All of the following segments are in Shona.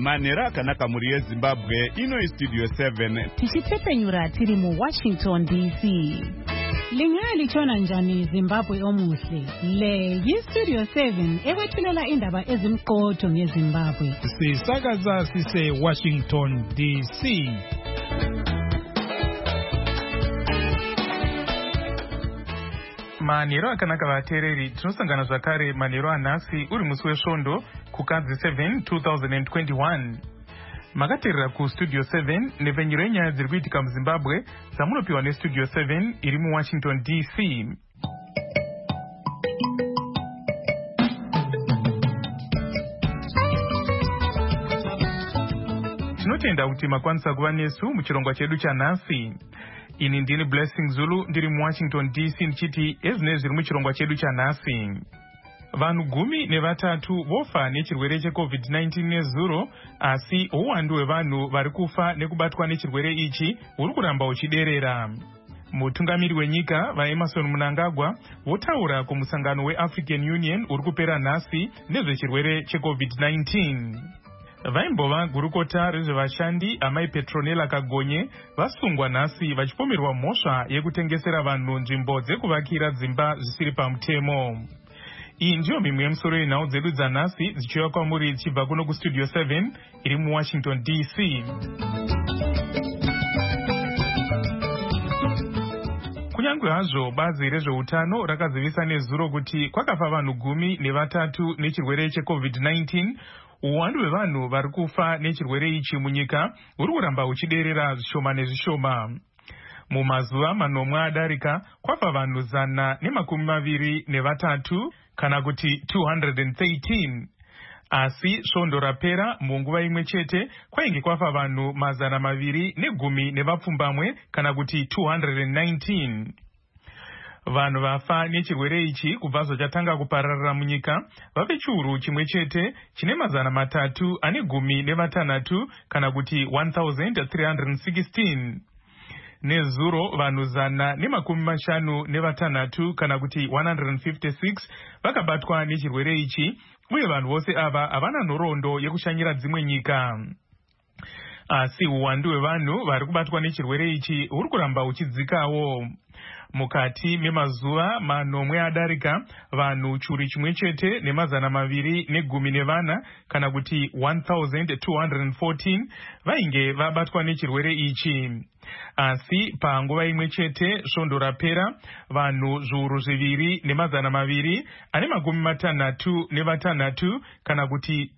manhero akanaka muri yeZimbabwe. Ino iStudio 7 tichitepenyura tiri mu Washington DC. Lingali chona njani Zimbabwe omuhle. Le yiStudio 7 ekwethulela indaba ezimqotho ngeZimbabwe. Sisakaza sise Washington DC. Manhero akanaka vateereri, tinosangana zvakare manhero anhasi uri musi wesvondo kukadzi 7 2021. Makateerera kuStudio 7 nepenyero yenyaya dziri kuitika muZimbabwe dzamunopiwa neStudio 7 iri muWashington DC. Tinotenda kuti makwanisa kuva nesu muchirongwa chedu chanhasi. Ini ndini Blessing Zulu ndiri muWashington DC ndichiti ezvinezvi zviri muchirongwa chedu chanhasi. Vanhu 13 vofa nechirwere cheCovid-19 nezuro, asi uwandu hwevanhu vari kufa nekubatwa nechirwere ichi uri kuramba uchiderera. Mutungamiri wenyika vaEmmerson Mnangagwa votaura kumusangano weAfrican Union uri kupera nhasi nezvechirwere cheCovid-19. Vaimbova gurukota rezvevashandi amai Petronella Kagonye vasungwa nhasi vachipomerwa mhosva yekutengesera vanhu nzvimbo dzekuvakira dzimba zvisiri pamutemo. Iyi ndiyo mimwe yemusoro yenhau dzedu dzanhasi dzichiuya kwamuri dzichibva kuno kuStudio 7 iri muWashington DC. Kunyange hazvo bazi rezveutano rakazivisa nezuro kuti kwakafa vanhu 13 nechirwere cheCovid-19, uwandu hwevanhu vari kufa nechirwere ichi munyika uri kuramba uchiderera zvishoma nezvishoma. Mumazuva manomwe adarika kwafa vanhu 123 kana kuti 213. Asi svondo rapera munguva imwe chete kwainge kwafa vanhu 210 kana kuti 219. Vanhu vafa nechirwere ichi kubva zvachatanga kupararira munyika vave chiuru chimwe chete chine 316 kana kuti 1316. Nezuro vanhu 156 kana kuti 156 vakabatwa nechirwere ichi, uye vanhu vose ava havana nhoroondo yekushanyira dzimwe nyika. Asi uwandu hwevanhu vari kubatwa nechirwere ichi uri kuramba uchidzikawo. Mukati memazuva manomwe adarika vanhu chiuru chimwe chete ne214 kana kuti 1214 vainge vabatwa nechirwere ichi. Asi panguva imwe chete svondo rapera vanhu zviuru 2,256 kana kuti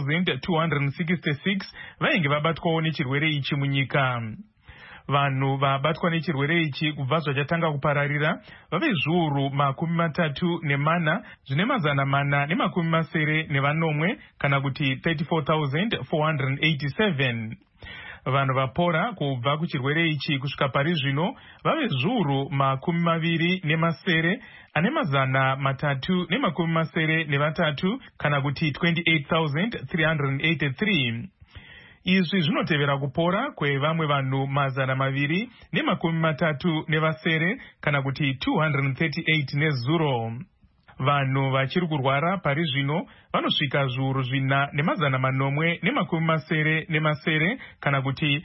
2266 vainge vabatwawo nechirwere ichi munyika. Vanhu vabatwa nechirwere ichi kubva zvachatanga kupararira vave zviuru 34 zvine 470 kana kuti 34,487. Vanhu vapora kubva kuchirwere ichi kusvika pari zvino vave zviuru 20 ane 383 kana kuti 28,383. Izvi zvinotevera kupora kwevamwe vanhu 237 kana kuti 238 nezuro. Vanhu vachiri kurwara pari zvino vanosvika zviuru 4,870 kana kuti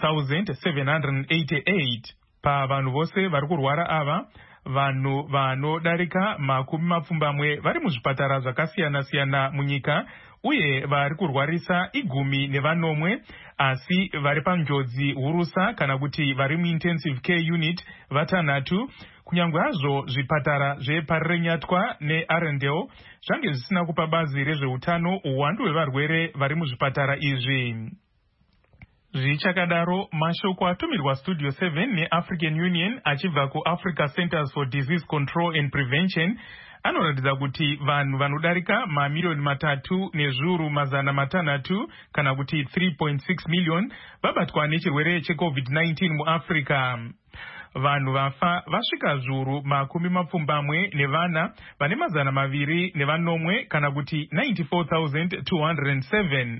4,788. Pavanhu vose vari kurwara ava, vanhu vanodarika 20 vari muzvipatara zvakasiyana-siyana munyika, uye vari kurwarisa 10, asi vari panjodzi hurusa kana kuti vari muintensive care unit 6. Kunyange hazvo zvipatara zveParirenyatwa neArendelle zvange zvisina kupa bazi rezveutano uwandu hwevarwere vari muzvipatara izvi. Zvichakadaro, mashoko atumirwa Studio 7 neAfrican Union achibva kuAfrica Centers for Disease Control and Prevention anoratidza kuti vanhu vanodarika 3,600,000 kana kuti 3.6 million vabatwa nechirwere cheCovid-19 muAfrica. Vanhu vafa vasvika zviuru 24 vane 204 kana kuti 94,207.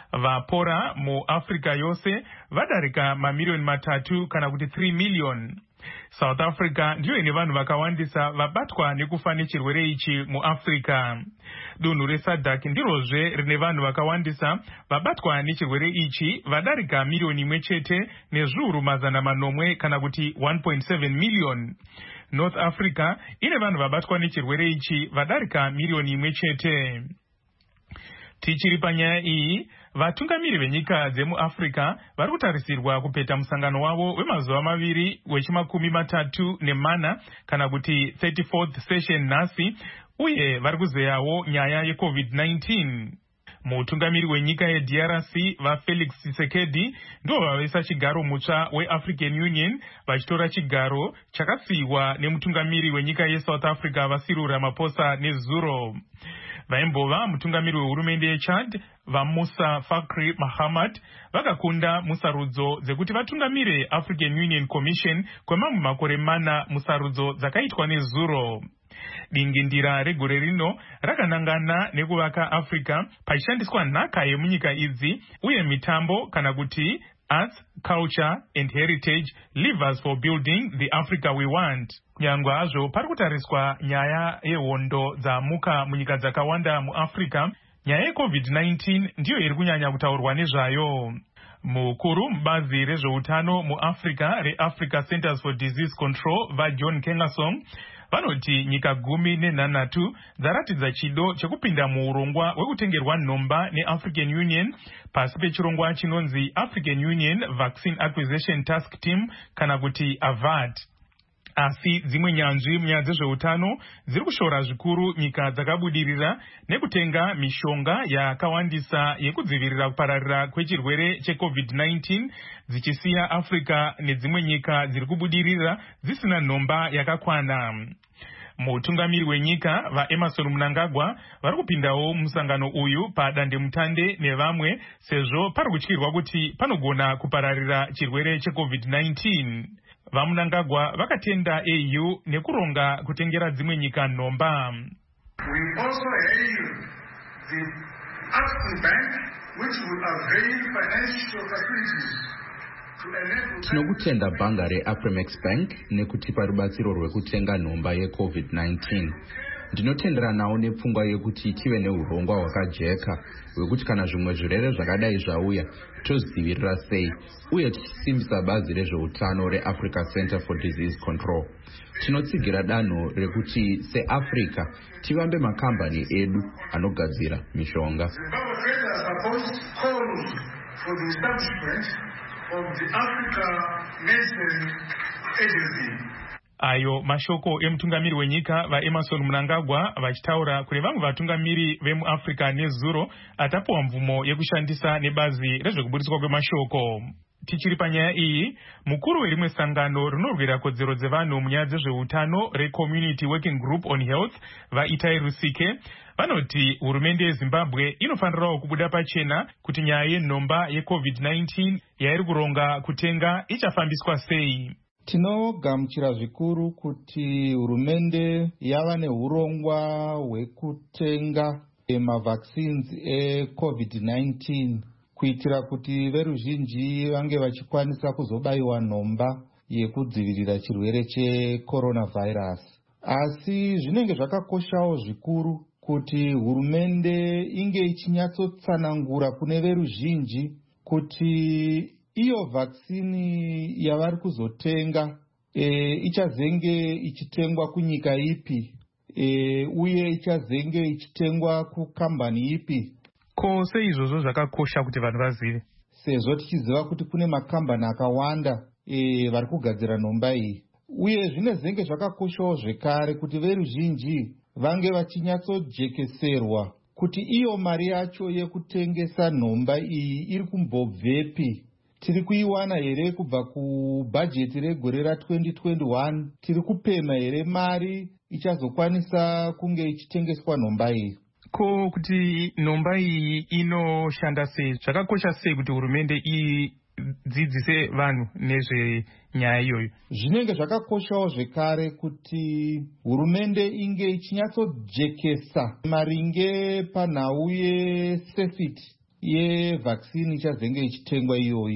Vapora muAfrica yose vadarika 3 million kana kuti 3 million. South Africa ndiyo ine vanhu vakawandisa vabatwa nekufa nechirwere ichi muAfrica. Dunhu reSADC ndirozve rine vanhu vakawandisa vabatwa nechirwere ichi vadarika milioni imwe chete nezviuru mazana manomwe kana kuti 1.7 million. North Africa ine vanhu vabatwa nechirwere ichi vadarika milioni imwe chete. Tichiri panyaya iyi, vatungamiri venyika dzemuAfrica vari kutarisirwa kupeta musangano wavo wemazuva maviri wechi34 kana kuti 34th session nhasi, uye vari kuzeyawo nyaya yeCovid-19. Mutungamiri wenyika yeDRC vaFelix Tshisekedi ndo vavesa chigaro mutsva weAfrican Union vachitora chigaro chakasiyiwa nemutungamiri wenyika yeSouth Africa vaCyril Ramaphosa nezuro. Vaimbova mutungamiri wehurumende yeChad vaMusa Fakri Mahamat vakakunda musarudzo dzekuti vatungamire African Union Commission kwemamwe makore mana, musarudzo dzakaitwa nezuro. Dingindira regore rino rakanangana nekuvaka Africa pachishandiswa nhaka yemunyika idzi uye mitambo kana kuti arts, culture and heritage levers for building the Africa we want. Nyangwa hazvo pari kutariswa nyaya yehondo dzamuka munyika dzakawanda muAfrica, nyaya yeCovid-19 ndiyo iri kunyanya kutaurwa nezvayo. Mukuru mubazi rezveutano muAfrica reAfrica Centers for Disease Control vaJohn Kengasong vanoti nyika 18 dzaratidza chido chekupinda muurongwa wekutengerwa nhomba neAfrican Union pasi pechirongwa chinonzi African Union Vaccine Acquisition Task Team kana kuti AVAT. Asi dzimwe nyanzvi munyaya dzezveutano dziri kushora zvikuru nyika dzakabudirira nekutenga mishonga yakawandisa yekudzivirira kupararira kwechirwere cheCovid-19 dzichisiya Africa nedzimwe nyika dziri kubudirira dzisina nhomba yakakwana. Mutungamiri wenyika vaEmerson Mnangagwa vari kupindawo musangano uyu padandemutande nevamwe sezvo pari kutyirwa kuti panogona kupararira chirwere cheCovid-19. VaMnangagwa vakatenda AU nekuronga kutengera dzimwe nyika nhomba. We also hail the African Bank which will avail financial facilities. Tinokutenda bhanga reAfrimex Bank nekutipa rubatsiro rwekutenga nhomba yeCovid-19. Ndinotenderanawo nepfungwa yekuti tive neurongwa hwakajeka hwekuti kana zvimwe zvirwere zvakadai zvauya tozivirira sei, uye tichisimbisa bazi rezveutano reAfrica Center for Disease Control. Tinotsigira danho rekuti seAfrica tivambe makambani edu anogadzira mishonga. Ayo mashoko emutungamiri wenyika vaEmerson Mnangagwa vachitaura kune vamwe vatungamiri vemuAfrica nezuro atapuwa mvumo yekushandisa nebazi rezvekuburiswa kwemashoko. Tichiri panyaya iyi, mukuru werimwe sangano rinorwira kodzero dzevanhu munyaya dzezveutano reCommunity Working Group on Health vaItai Rusike vanoti hurumende yeZimbabwe inofanirawo kubuda pachena kuti nyaya yenhomba yeCovid-19 yairi kuronga kutenga ichafambiswa sei. Tinogamuchira zvikuru kuti hurumende yava neurongwa hwekutenga mavaccines eCovid-19 kuitira kuti veruzhinji vange vachikwanisa kuzobayiwa nhomba yekudzivirira chirwere checoronavirus. Asi zvinenge zvakakoshawo zvikuru kuti hurumende inge ichinyatsotsanangura kune veruzhinji kuti iyo vaccine yavari kuzotenga ichazenge ichitengwa kunyika ipi, uye ichazenge ichitengwa kukambani ipi. Ko seizvozvo zvakakosha kuti vanhu vazive, sezvo tichiziva kuti kune makambani akawanda vari kugadzira nhomba iyi, uye zvinezenge zvakakoshawo zvekare kuti veruzhinji vange vachinyatsojekeserwa kuti iyo mari yacho yekutengesa nhomba iyi iri kumbobvepi. Tiri kuiwana here kubva kubhajeti regore ra2021? Tiri kupema here mari ichazokwanisa kunge ichitengeswa nhomba iyi? Ko kuti nhomba iyi inoshanda sei, zvakakosha sei kuti hurumende idzidzise vanhu nezvenyaya iyoyo? Zvinenge zvakakoshawo zvekare kuti hurumende inge ichinyatsojekesa maringe panhau yesafety yevaccine ichazenge ichitengwa iyoyi.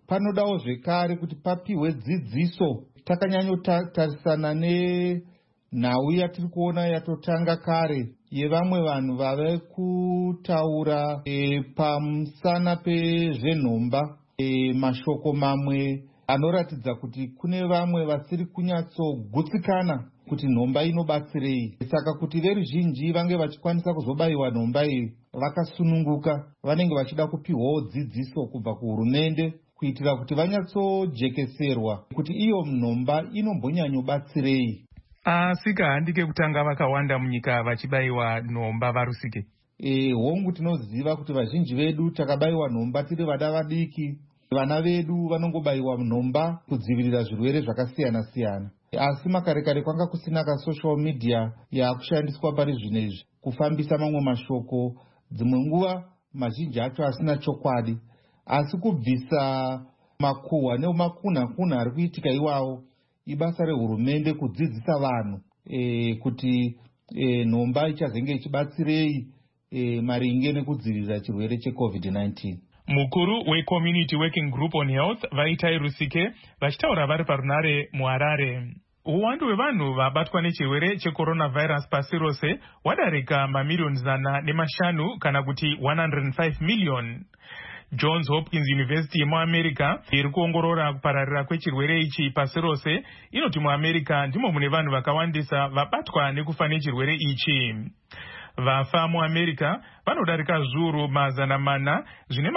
panodawo zvekare kuti papiwe dzidziso. Takanyanyotarisana nenhau yatiri kuona yatotanga kare yevamwe vanhu vave kutaura pamusana pezvenhomba, mashoko mamwe anoratidza kuti kune vamwe vasiri kunyatsogutsikana kuti nhomba inobatsirei. Saka kuti veruzhinji vange vachikwanisa kuzobayiwa nhomba iyi vakasununguka, vanenge vachida kupiwawo dzidziso kubva kuhurumende kuitira kuti vanyatsojekeserwa kuti iyo nhomba inombonyanyobatsirei. Asi kahandike kutanga vakawanda munyika vachibayiwa nhomba varusike. Hongu tinoziva kuti vazhinji vedu takabayiwa nhomba tiri vana vadiki. Vana vedu vanongobayiwa nhomba kudzivirira zvirwere zvakasiyana-siyana. Asi makare kwanga kusina social media yakushandiswa pari zvino izvi kufambisa mamwe mashoko, dzimwe nguva mazhinji acho asina chokwadi. Asi kubvisa makuhwa nemakunha ari kuitika iwawo, ibasa rehurumende kudzidzisa vanhu kuti nhomba ichazenge ichibatsirei maringe nekudzivirira chirwere cheCovid-19. Mukuru weCommunity Working Group on Health Vaitai Rusike vachitaura vari parunare muHarare. Uwandu hwevanhu vabatwa nechirwere checoronavirus pasi rose wadarika mamiliyoni 500 kana kuti 105 million. Johns Hopkins University yemuAmerica iri kuongorora kupararira kwechirwere ichi pasi rose inoti muAmerica ndimo mune vanhu vakawandisa vabatwa nekufa nechirwere ichi. Vafa muAmerica vanodarika zviuru 400 zvine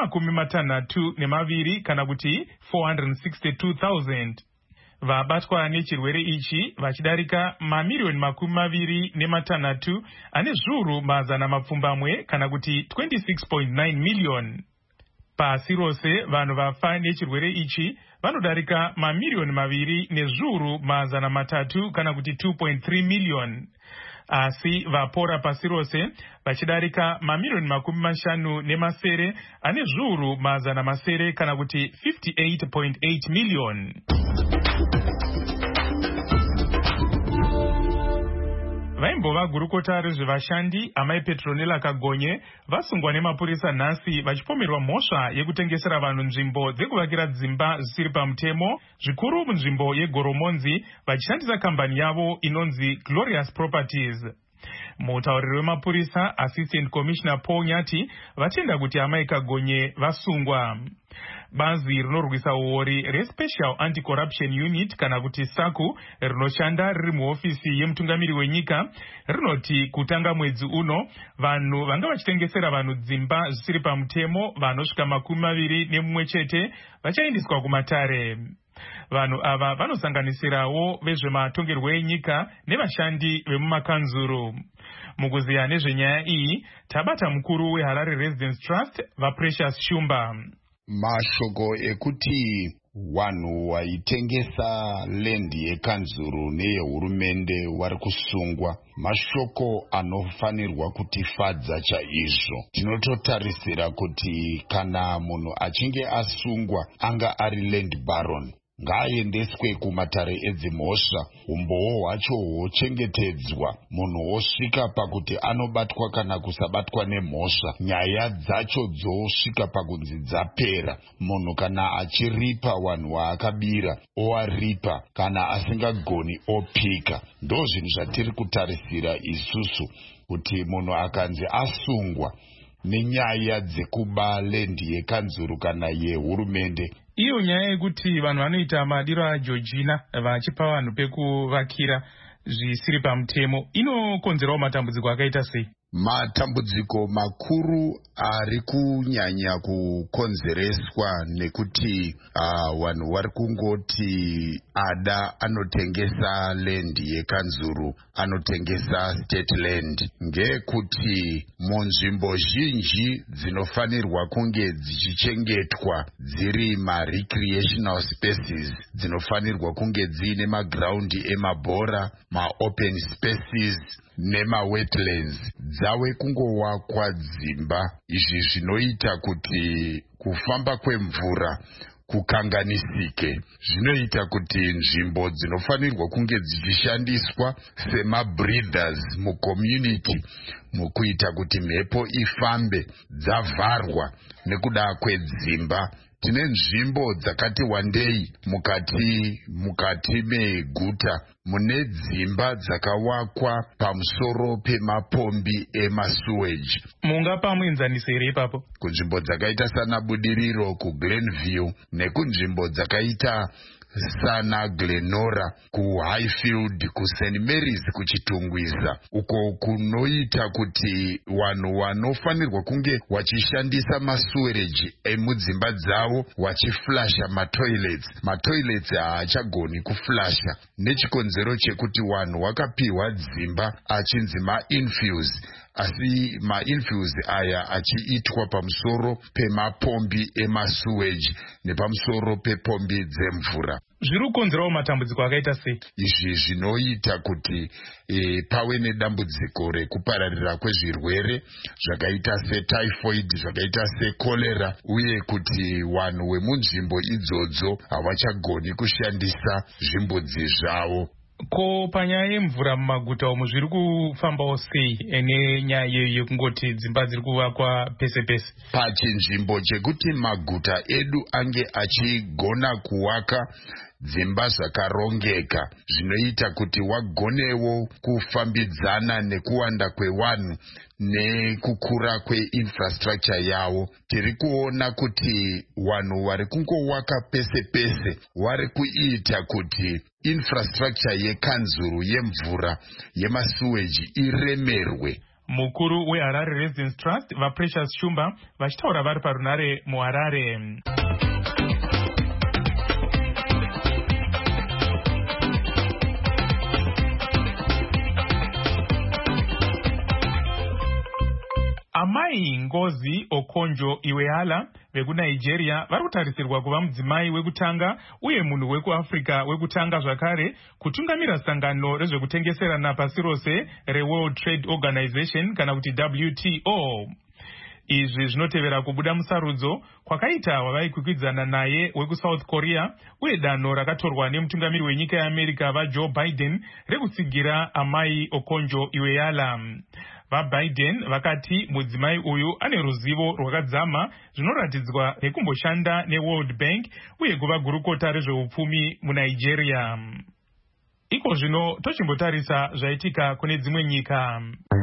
62 kana kuti 462,000. Vabatwa nechirwere ichi vachidarika mamiliyoni 26 ane zviuru 100 kana kuti 26.9 million. Pasi rose vanhu vafa nechirwere ichi vanodarika mamiliyoni 2 nezviuru 300 kana kuti 2.3 million. Asi vapora pasi rose vachidarika mamiliyoni 50 ane zviuru 100 kana kuti 58.8 million. Vaimbova gurukota rezvevashandi amai Petronella Kagonye vasungwa nemapurisa nhasi vachipomerwa mhosva yekutengesera vanhu nzvimbo dzekuvakira dzimba zvisiri pamutemo, zvikuru munzvimbo yeGoromonzi vachishandisa kambani yavo inonzi Glorious Properties. Mutauriri wemapurisa Assistant Commissioner Paul Nyati vatenda kuti amai Kagonye vasungwa. Bazi rinorwisa uori reSpecial Anti-Corruption Unit kana kuti SACU rinoshanda riri muhofisi yemutungamiri wenyika rinoti kutanga mwedzi uno vanhu vanga vachitengesera vanhu dzimba zvisiri pamutemo vanosvika 21 vachaindiswa kumatare. Vanhu ava vanosanganisirawo vezvematongerwo enyika nevashandi vemumakanzuru. Mukuziya nezvenyaya iyi tabata mukuru weHarare Residence Trust vaPrecious Shumba. Mashoko ekuti vanhu vaitengesa lendi yekanzuru neyehurumende vari kusungwa mashoko anofanirwa kutifadza chaizvo. Tinototarisira kuti kana munhu achinge asungwa anga ari land baron ngaaendeswe kumatare edzimhosva, umbowo hwacho hwochengetedzwa, munhu osvika pakuti anobatwa kana kusabatwa nemhosva, nyaya dzacho dzosvika pakunzi dzapera. Munhu kana achiripa wanhu waakabira oaripa, kana asingagoni opika. Ndo zvinhu zvatiri kutarisira isusu kuti munhu akanzi asungwa nenyaya dzekuba lendi yekanzuru kana yehurumende. Iyo nyaya yekuti vanhu vanoita madiro aJeorgina vachipa vanhu pekuvakira zvisiri pamutemo inokonzerawo matambudziko akaita sei? Matambudziko makuru ari kunyanya kukonzereswa nekuti vanhu vari kungoti ada anotengesa lendi yekanzuru, anotengesa state land, ngekuti munzvimbo zhinji dzinofanirwa kunge dzichichengetwa dziri ma-recreational spaces, dzinofanirwa kunge dziine magraundi emabhora, ma-open spaces nema-wetlands, dzave kungowakwa dzimba. Izvi zvinoita kuti kufamba kwemvura kukanganisike. Zvinoita kuti nzvimbo dzinofanirwa kunge dzichishandiswa sema-breathers mucommunity, mukuita kuti mhepo ifambe, dzavharwa nekuda kwedzimba tine nzvimbo dzakati wandei mukati meguta mune dzimba dzakawakwa pamusoro pemapombi emasuweji. Mungapa muenzaniso here ipapo? Kunzvimbo dzakaita sana Budiriro kuGlenview nekunzvimbo dzakaita sana Glenora kuHighfield kuSt Mary's kuchitungwiza, uko kunoita kuti vanhu vanofanirwa kunge vachishandisa masuwereji emudzimba dzavo vachiflasha matoilets haachagoni kuflasha nechikonzero chekuti vanhu vakapiwa dzimba achinzi mainfuse, asi mainfuse aya achiitwa pamusoro pemapombi emasuweji nepamusoro pepombi dzemvura. Zviri kukonzerawo matambudziko akaita sei? Izvi zvinoita kuti pave nedambudziko rekupararira kwezvirwere zvakaita setyphoid, zvakaita sekolera, uye kuti vanhu vemunzvimbo idzodzo havachagoni kushandisa zvimbudzi zvavo. Ko panyaya yemvura mumaguta umu zviri kufambawo sei nenyaya yekungoti dzimba dziri kuvakwa pese pese? Pachinzvimbo chekuti maguta edu ange achigona kuwaka dzimba zvakarongeka zvinoita kuti wagonewo kufambidzana nekuwanda kwevanhu nekukura kweinfrastructure yavo. Tiri kuona kuti vanhu vari kungowaka pese pese vari kuita kuti infrastructure yekanzuru yemvura yemasuweji iremerwe. Mukuru weHarare Residence Trust vaPrecious Shumba vachitaura vari parunare muHarare. Amai Ngozi Okonjo-Iweala vekuNigeria vari kutarisirwa kuva mudzimai wekutanga uye munhu wekuAfrica wekutanga zvakare kutungamira sangano rezvekutengeserana pasi rose reWorld Trade Organization kana kuti WTO. Izvi zvinotevera kubuda musarudzo kwakaita wavaikwikwidzana naye wekuSouth Korea uye danho rakatorwa nemutungamiri wenyika yeAmerica vaJoe Biden rekutsigira amai Okonjo-Iweala. VaBiden vakati mudzimai uyu ane ruzivo rwakadzama zvinoratidzwa nekumboshanda neWorld Bank uye kuva gurukota rezveupfumi muNigeria. Iko zvino tochimbotarisa zvaitika kune dzimwe nyika.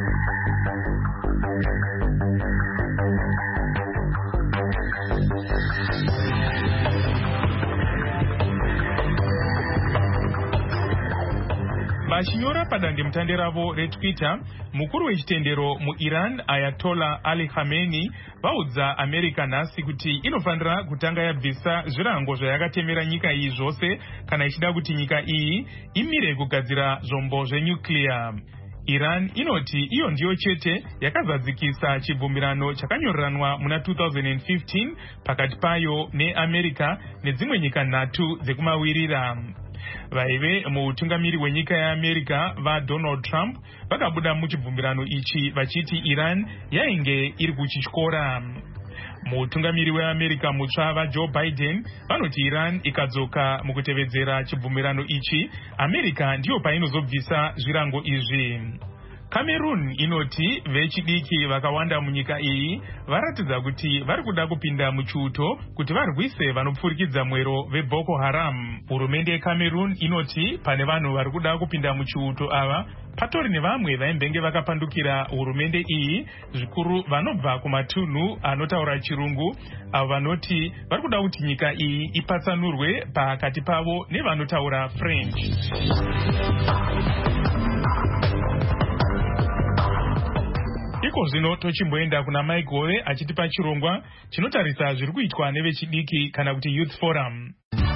Vachinyora padandemutande ravo reTwitter, mukuru wechitendero muIran Ayatollah Ali Khamenei vaudza America nhasi kuti inofanira kutanga yabvisa zvirango zvayakatemera nyika iyi zvose kana ichida kuti nyika iyi imire kugadzira zvombo zvenyuclear. Iran inoti iyo ndiyo chete yakazadzikisa chibvumirano chakanyoreranwa muna 2015 pakati payo neAmerica nedzimwe nyika nhatu dzekumawirira. Vaive muutungamiri wenyika yeAmerica vaDonald Trump vakabuda muchibvumirano ichi vachiti Iran yainge iri kuchityora. Mutungamiri weAmerica mutsva vaJoe Biden vanoti Iran ikadzoka mukutevedzera chibvumirano ichi, America ndiyo painozobvisa zvirango izvi. Cameroon inoti vechidiki vakawanda munyika iyi varatidza kuti vari kuda kupinda muchiuto kuti varwise vanopfurikidza mwero veBoko Haram. Hurumende yeCameroon inoti pane vanhu vari kuda kupinda muchiuto ava patori nevamwe vaimbenge vakapandukira hurumende iyi, zvikuru vanobva kumatunhu anotaura chirungu, avo vanoti vari kuda kuti nyika iyi ipatsanurwe pakati pavo nevanotaura French. Iko zvino tochimboenda kuna Mike Gove achitipa chirongwa chinotarisa zviri kuitwa nevechidiki kana kuti Youth Forum.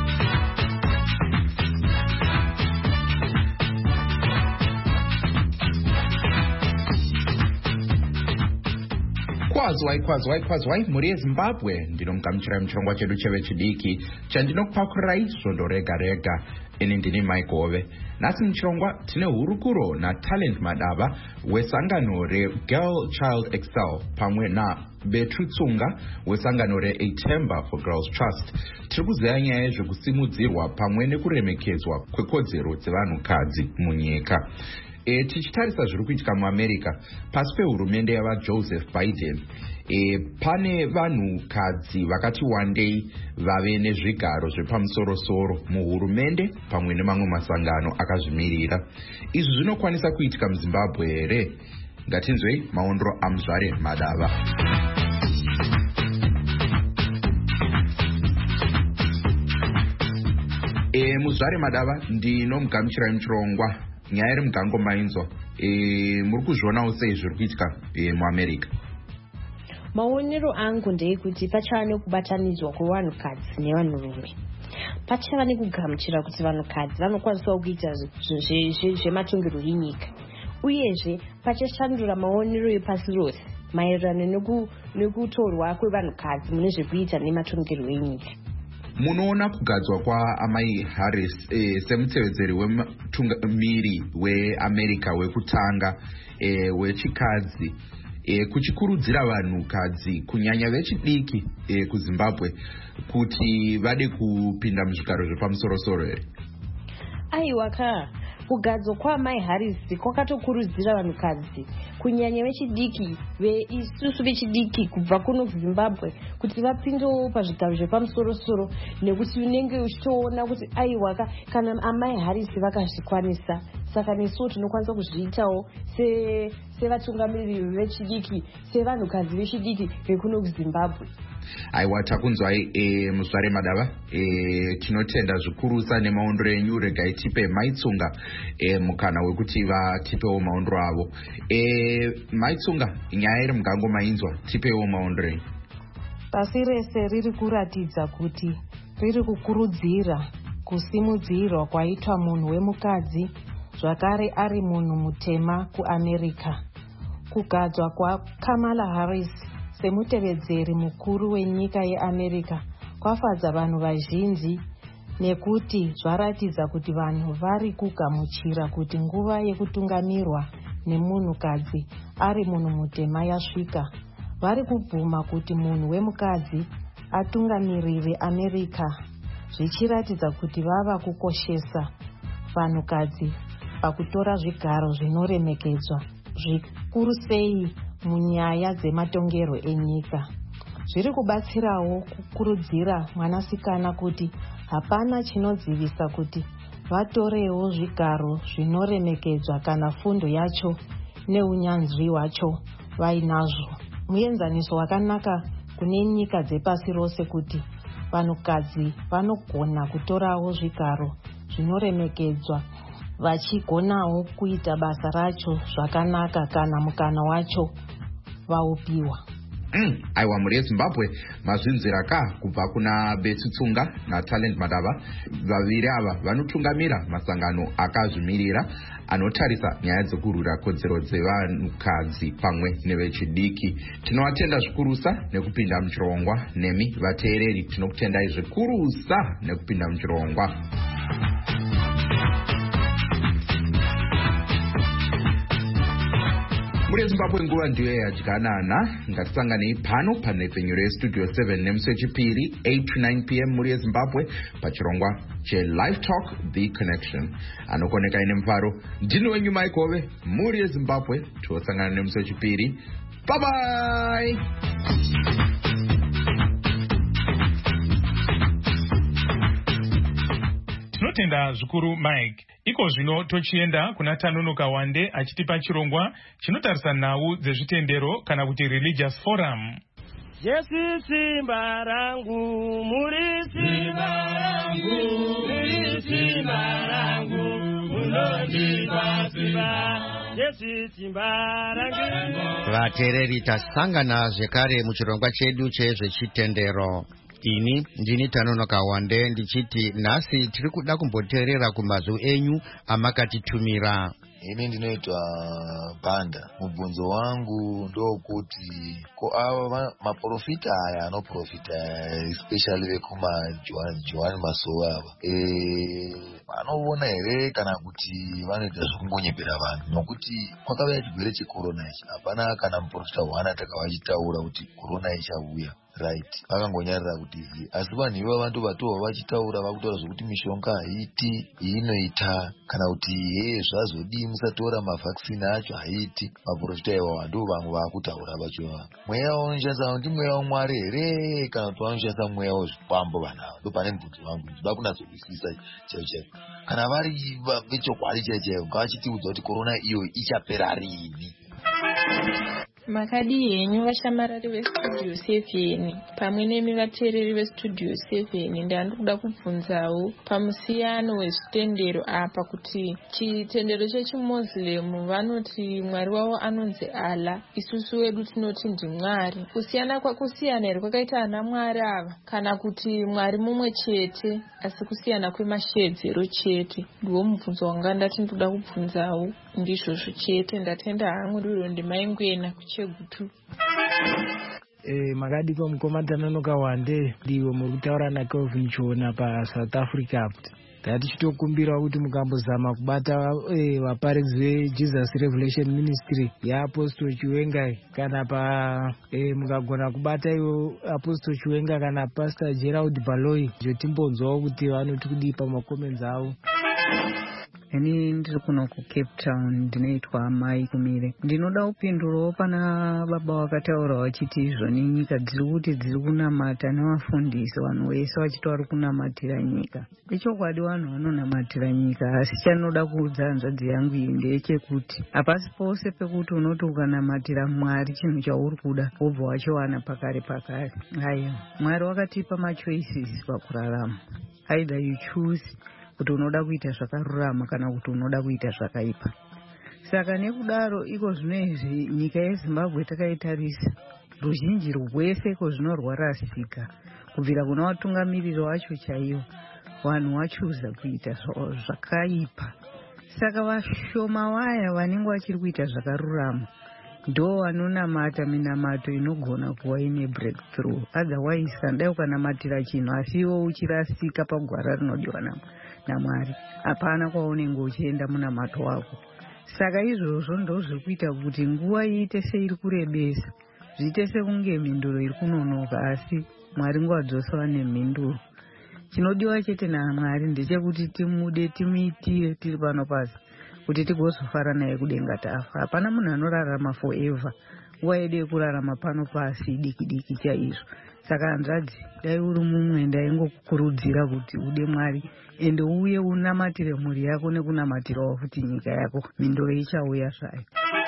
Kwazwai muri yeZimbabwe ndinomugamuchirai muchirongwa chedu chevechidiki chandinokupakurai svondo rega rega. Ini ndini Mike Gove. Nhasi muchirongwa tine hurukuro naTalent Madava wesangano reGirl Child Excel pamwe naBetru Tsunga wesangano reAtember for Girls Trust. Tiri kuzeya nyaya yezvekusimudzirwa pamwe nekuremekedzwa kwekodzero dzevanhukadzi munyika. tichitarisa zviri kuitika muamerica pasi pehurumende yavaJoseph Biden, pane vanhukadzi vakati wandei vave nezvigaro zvepamusorosoro muhurumende pamwe nemamwe masangano akazvimirira. Izvi zvinokwanisa kuitika muZimbabwe here? Ngatinzwei maondro aMuzvare Madava. Muzvare Madava, ndinomugamuchirai muchirongwa. Nyaya iri mugango mainzwa, muri kuzvionawo sei zviri kuitika muAmerica? Maonero angu ndeyekuti pachava nekubatanidzwa kwevanhukadzi nevanhurume. Pachava nekugamuchira kuti vanhukadzi vanokwanisa kuita zvematongerwo enyika. Uyezve pachashandura maonero epasi rose maererano nekutorwa kwevanhukadzi mune zvekuita nematongerwo enyika. Munoona kugadzwa kwaamai Harris semutevedzeri wemutungamiri weAmerica wekutanga wechikadzi kuchikurudzira vanhukadzi kunyanya vechidiki kuZimbabwe kuti vade kupinda muzvigaro zvepamusorosoro here? Aiwa kugadzwa kwaamai Harris kwakatokurudzira vanhukadzi kunyanya vechidiki isusu vechidiki kubva kuno kuZimbabwe kuti vapindewo pazvigaro zvepamusorosoro, nekuti unenge uchitoona kuti aiwa kana amai Harris vakazvikwanisa, saka nesuwo tinokwanisa kuzviitawo sevatungamiriri vechidiki, sevanhukadzi vechidiki vekuno kuZimbabwe. Aiwa, takunzwai Muzvare Madava. Tinotenda zvikurusa nemaondro enyu. Regai tipe Maitsunga mukana wekuti vatipewo maondro avo. Maitsunga, nyaya iri mugango mainzwa, tipewo maondro enyu. Pasi rese riri kuratidza kuti riri kukurudzira kusimudzirwa kwaitwa munhu wemukadzi, zvakare ari munhu mutema kuAmerica. Kugadzwa kwaKamala Harris semutevedzeri mukuru wenyika yeAmerica kwafadza vanhu vazhinji, nekuti zvaratidza kuti vanhu vari kugamuchira kuti nguva yekutungamirwa nemunhukadzi ari munhu mutema yasvika. Vari kubvuma kuti munhu wemukadzi atungamirire America, zvichiratidza kuti vava kukoshesa vanhukadzi pakutora zvigaro zvinoremekedzwa, zvikuru sei munyaya dzematongerwo enyika. Zviri kubatsirawo kukurudzira mwanasikana kuti hapana chinodzivisa kuti vatorewo zvigaro zvinoremekedzwa kana fundo yacho neunyanzvi hwacho vainazvo. Muenzaniso wakanaka kune nyika dzepasi rose kuti vanhukadzi vanogona kutorawo zvigaro zvinoremekedzwa, vachigonawo kuita basa racho zvakanaka kana mukana wacho vaupiwa. Aiwa, muri yeZimbabwe mazvinzwira kubva kuna Betutsunga naTalent Madava. Vaviri ava vanotungamira masangano akazvimirira anotarisa nyaya dzekurwira kodzero dzevanhukadzi pamwe nevechidiki. Tinovatenda zvikurusa nekupinda muchirongwa. Nemi vateereri tinokutendai zvikurusa nekupinda muchirongwa. Muri yeZimbabwe nguva ndiyo yadyanana. Ngatisanganei pano panhepfenyu reStudio 7 nemusi wechipiri 8 to 9 p.m. muri yeZimbabwe pachirongwa cheLive Talk The Connection. Anokoneka ine mufaro ndini wenyu Maikove muri yeZimbabwe. Tosangana nemusi wechipiri. Bye bye. Tinotenda zvikuru Mike. Iko zvino tochienda kuna Tanonoka Wande achitipa chirongwa chinotarisa nhau dzezvitendero kana kuti religious forum. Jesu simba rangu, muri simba rangu, muri simba rangu, munondipa simba. Jesu simba rangu. Vateereri, tasangana zvekare muchirongwa chedu chezvechitendero. Ini ndini Tanonoka Wande ndichiti nhasi tiri kuda kumboteerera kumazwi enyu amakatitumira. Ini ndinoitwa Banda. Mubvunzo wangu ndokuti ko ava maprofita aya anoprofita especially vekuma Johani Masowe ava vanoona here kana kuti vanoita zvekungonyepera vanhu, nokuti kwakauya chirwere chekorona ichi hapana kana muprofita waana takavachitaura kuti korona ichauya. right vakangonyarira kuti izi asi vanhu ivava vantu vatova vachitaura vakutaura zvokuti mishonga haiti inoita kana kuti zvazodii musatora mavhaksini acho haiti. Maprofita iwawa ndo vamwe vakutaura vachova mweya wavanoshandisa ndi mweya wamwari here kana kuti vanoshandisa mweya wezvipambo vanhu ava. Ndo pane mubvunzo wangu ndinoda kunatsonzwisisa chaivo chaivo kana vari vechokwadi chaivo ngavachitiudza kuti korona iyo ichapera rini. Makadi henyu vashamarari vestudio 7 pamwe nemi vateereri vestudio 7 ndandikuda kubvunzawo pamusiyano wezvitendero apa kuti chitendero chechimozilemu vanoti mwari wavo anonzi Allah, isusu wedu tinoti ndimwari. Kusiyana kwakusiyana here kwakaita ana mwari ava kana kuti mwari mumwe chete asi kusiyana kwemashedzero chete? Ndiwo mubvunzo wanga ndati ndikuda kubvunzawo ndizvozvo chete. Ndatenda hangu ndiro ndimaingwena kuchegutu. Makadi kwa mukoma Tanonoka Wande ndiwo muri kutaura naKelvin Chona paSouth Africa. Tichitokumbira kuti mukambozama kubata vaparidzi veJesus Revelation Ministry yaApostle Chiwenga kana mukagona kubata iwo Apostle Chiwenga kana Pastor Gerald Baloyi jotimbonzwawo kuti vanoti kudii pamakomenzi avo. Ini ndiri kuno kuCape Town, ndinoitwa Amai Kumire. Ndinoda kupindurawo pana baba vakataura vachiti izvoni nyika dziri kuti dziri kunamata nevafundisi vanhu vese vachiti vari kunamatira nyika. Ichokwadi vanhu vanonamatira nyika, asi chanoda kuudza hanzvadzi yangu iyi ndechekuti hapasi pose pekuti unoti ukanamatira Mwari chinhu chauri kuda wobva wachiwana pakare pakare. Haiwa, Mwari wakatipa machoices pakurarama. Either you choose kuti unoda kuita zvakarurama kana kuti unoda kuita zvakaipa. Saka nekudaro iko zvinezvi nyika yeZimbabwe takaitarisa ruzhinji rwese iko zvinorwarasika kubvira kuna vatungamiriri vacho chaivo vanhu vachuza kuita zvakaipa. Saka vashoma vaya vanenge vachiri kuita zvakarurama ndo vanonamata minamato inogona kuva ine breakthrough. Otherwise kandai ukanamatira chinhu asi iwo uchirasika pagwara rinodiwa naMwari hapana kwaunenge uchienda munamato wako. Saka izvozvo ndo zviri kuita kuti nguva iite seiri kurebesa, zviite sekunge mhinduro iri kunonoka, asi Mwari nguva dzose vane mhinduro. Chinodiwa chete naMwari ndechekuti timude, timuitire tiri pano pasi kuti tigozofara naye kudenga tafa. Hapana munhu anorarama forever. Nguva yedu yekurarama pano pasi diki diki chaizvo. Saka hanzvadzi, dai uri mumwe ndaingokukurudzira kuti ude Mwari ende uye unamatire mhuri yako nekunamatirawo futi nyika yako, mhinduro ichauya zvayo.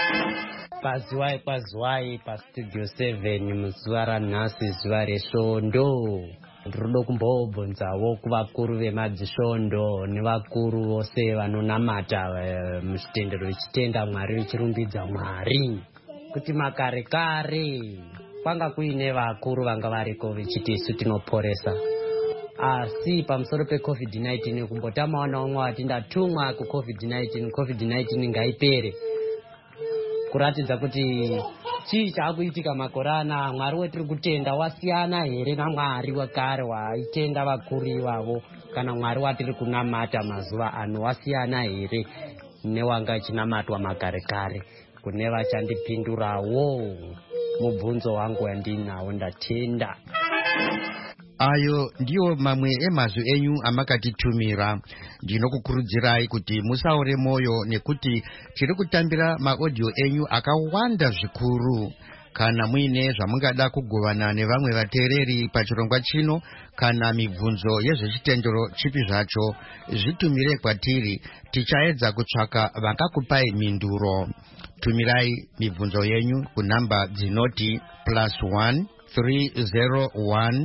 Pazuwai paStudio 7 muzuva ranhasi, zuva resvondo. Ndinoda kumbobvunzawo kuvakuru vemadzisvondo nevakuru vose vanonamata muchitendero vechitenda Mwari, vechirumbidza Mwari, kuti makare kare kwanga kuine vakuru vanga variko vechiti isu tinoporesa, asi pamusoro peCovid-19 kumbotamawo naumwe wati ndatumwa kuCovid-19, COVID-19 ngaipere, kuratidza kuti chii chaakuitika makore ana. Mwari wetiri kutenda wasiyana here naMwari wakare waitenda vakuru ivavo, kana Mwari watiri kunamata mazuva ano wasiyana here newanga chinamatwa makare kare? Kune vachandipindurawo mubvunzo wangu wandinawo, ndatenda. Ayo ndiyo mamwe emazwi enyu amakatitumira. Ndinokukurudzirai kuti musaore moyo nekuti tiri kutambira maaudio enyu akawanda zvikuru. Kana muine zvamungada kugovana nevamwe vateereri pachirongwa chino kana mibvunzo yezvechitendero chipi zvacho, zvitumire kwatiri, tichaedza kutsvaka vakakupai mhinduro. Tumirai mibvunzo yenyu kunamba dzinoti +1 301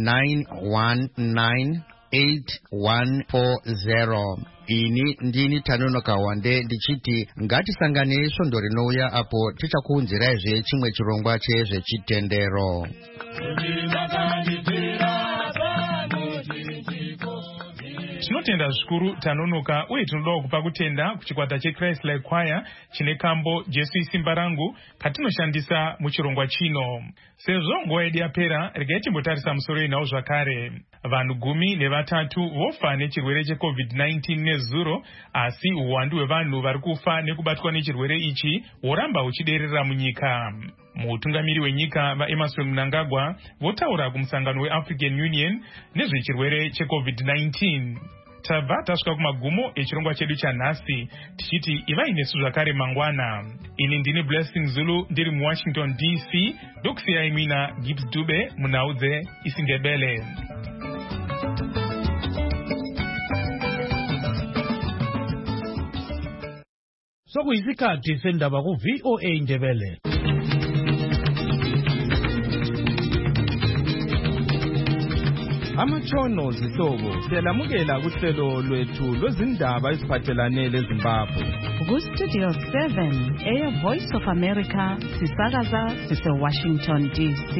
919 8140. Ini ndini Tanonoka Wande ndichiti ngatisangane svondo rinouya apo tichakuunziraizve chimwe chirongwa chezvechitendero. Tinotenda zvikuru Tanonoka, uye tinodawo kupa kutenda kuchikwata cheChrist Like Choir chine kambo Jesu isimba rangu katinoshandisa muchirongwa chino. Sezvo nguva yedu yapera, regai timbotarisa musoro inawo zvakare. Vanhu 13 vofa nechirwere cheCovid-19 nezuro, asi uwandu hwevanhu vari kufa nekubatwa nechirwere ichi hworamba huchiderera munyika. mutungamiri wenyika vaEmerson Mnangagwa votaura kumusangano weAfrican Union nezvechirwere cheCovid-19. Tabva tasvika kumagumo echirongwa chedu chanhasi tichiti ivai nesu zvakare mangwana. Ini ndini Blessing Zulu ndiri muWashington DC, ndokusiyai mina Gibbs Dube munhau dzeIsindebele. Sokuyisikhathi sendaba ku-VOA Ndebele. Amatshono zihlobo siyalamukela kuhlelo lwethu lwezindaba eziphathelane leZimbabwe. Ku-Studio 7 Air Voice of America sisakaza sise-Washington DC.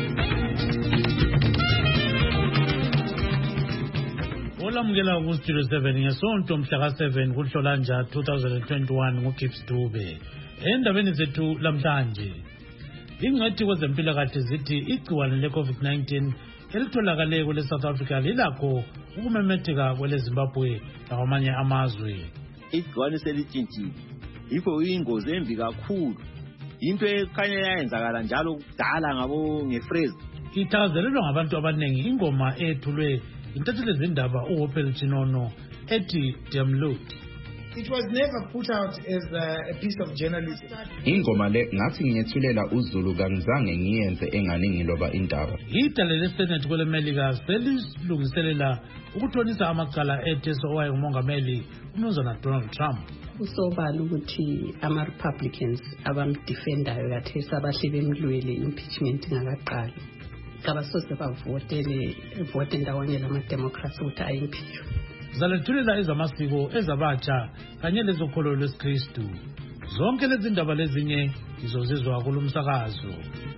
Olamukela ku-Studio 7 ngesonto mhla ka-7 kuNhlolanja 2021 nguGibbs Dube. Endabeni zethu lamhlanje, ingcwethi kwezempilakahle zithi igciwane le-COVID-19 elitholakale kwele South Africa lilakho ukumemetheka kwele Zimbabwe nakwamanye amazwe. Igciwane selitshintshile, yikho ingozi embi kakhulu, into ekhanya yayenzakala njalo kudala ngabo ngephrase. Ithakazelelwa ngabantu abaningi ingoma ethulwe intatheli zindaba uHopel Chinono ethi Demlut. It was never put out as a piece of journalism. Ingoma le ngathi ngiyethulela uZulu kangizange ngiyenze engani ngiloba indaba. Idale leSenate kwele Melika selilungiselela ukuthonisa amacala etheso owaye umongameli uMnumzana Donald Trump. Usobala ukuthi ama-Republicans abamdefendayo kathesi abahle bemlwele impeachment ingakaqali. Kabasose bavote ndawonye lama-Democrats ukuthi ayimpeachwe. Zalethulela ezamasiko ezabatsha kanye lezokholo lwesikristu. Zonke lezi ndaba lezinye izozizwa kulumsakazo.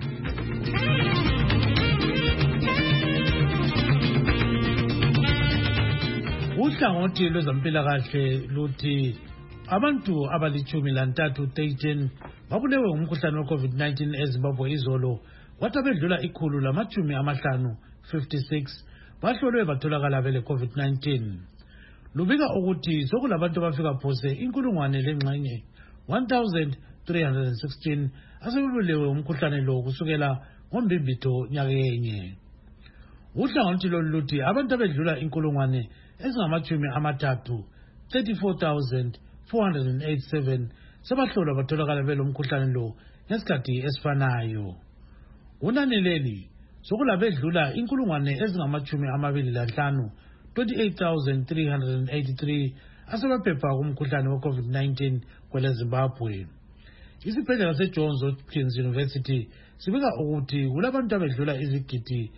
Uhlangothi lwezempilakahle luthi abantu abali-13 babulewe ngumkhuhlane we-COVID-19 eZimbabwe izolo, kwathi abedlula 156 bahlolwe batholakala bele COVID-19. Lubika ukuthi sokulabantu abafika phose 1,316 asebebulewe umkhuhlane lo kusukela ngoMbimbitho nyaka yenye. Uhlangothi lolu luthi abantu abedlula 34,487 sebahlolwa batholakala bele umkhuhlane lo ngesikhathi esifanayo. Kunani leli sokulabedlula 28,383 asebaphepha kumkhuhlane we-COVID-19 kwele Zimbabwe. Isibhedlela seJohns Hopkins University sibika ukuthi kulabantu abedlula izigidi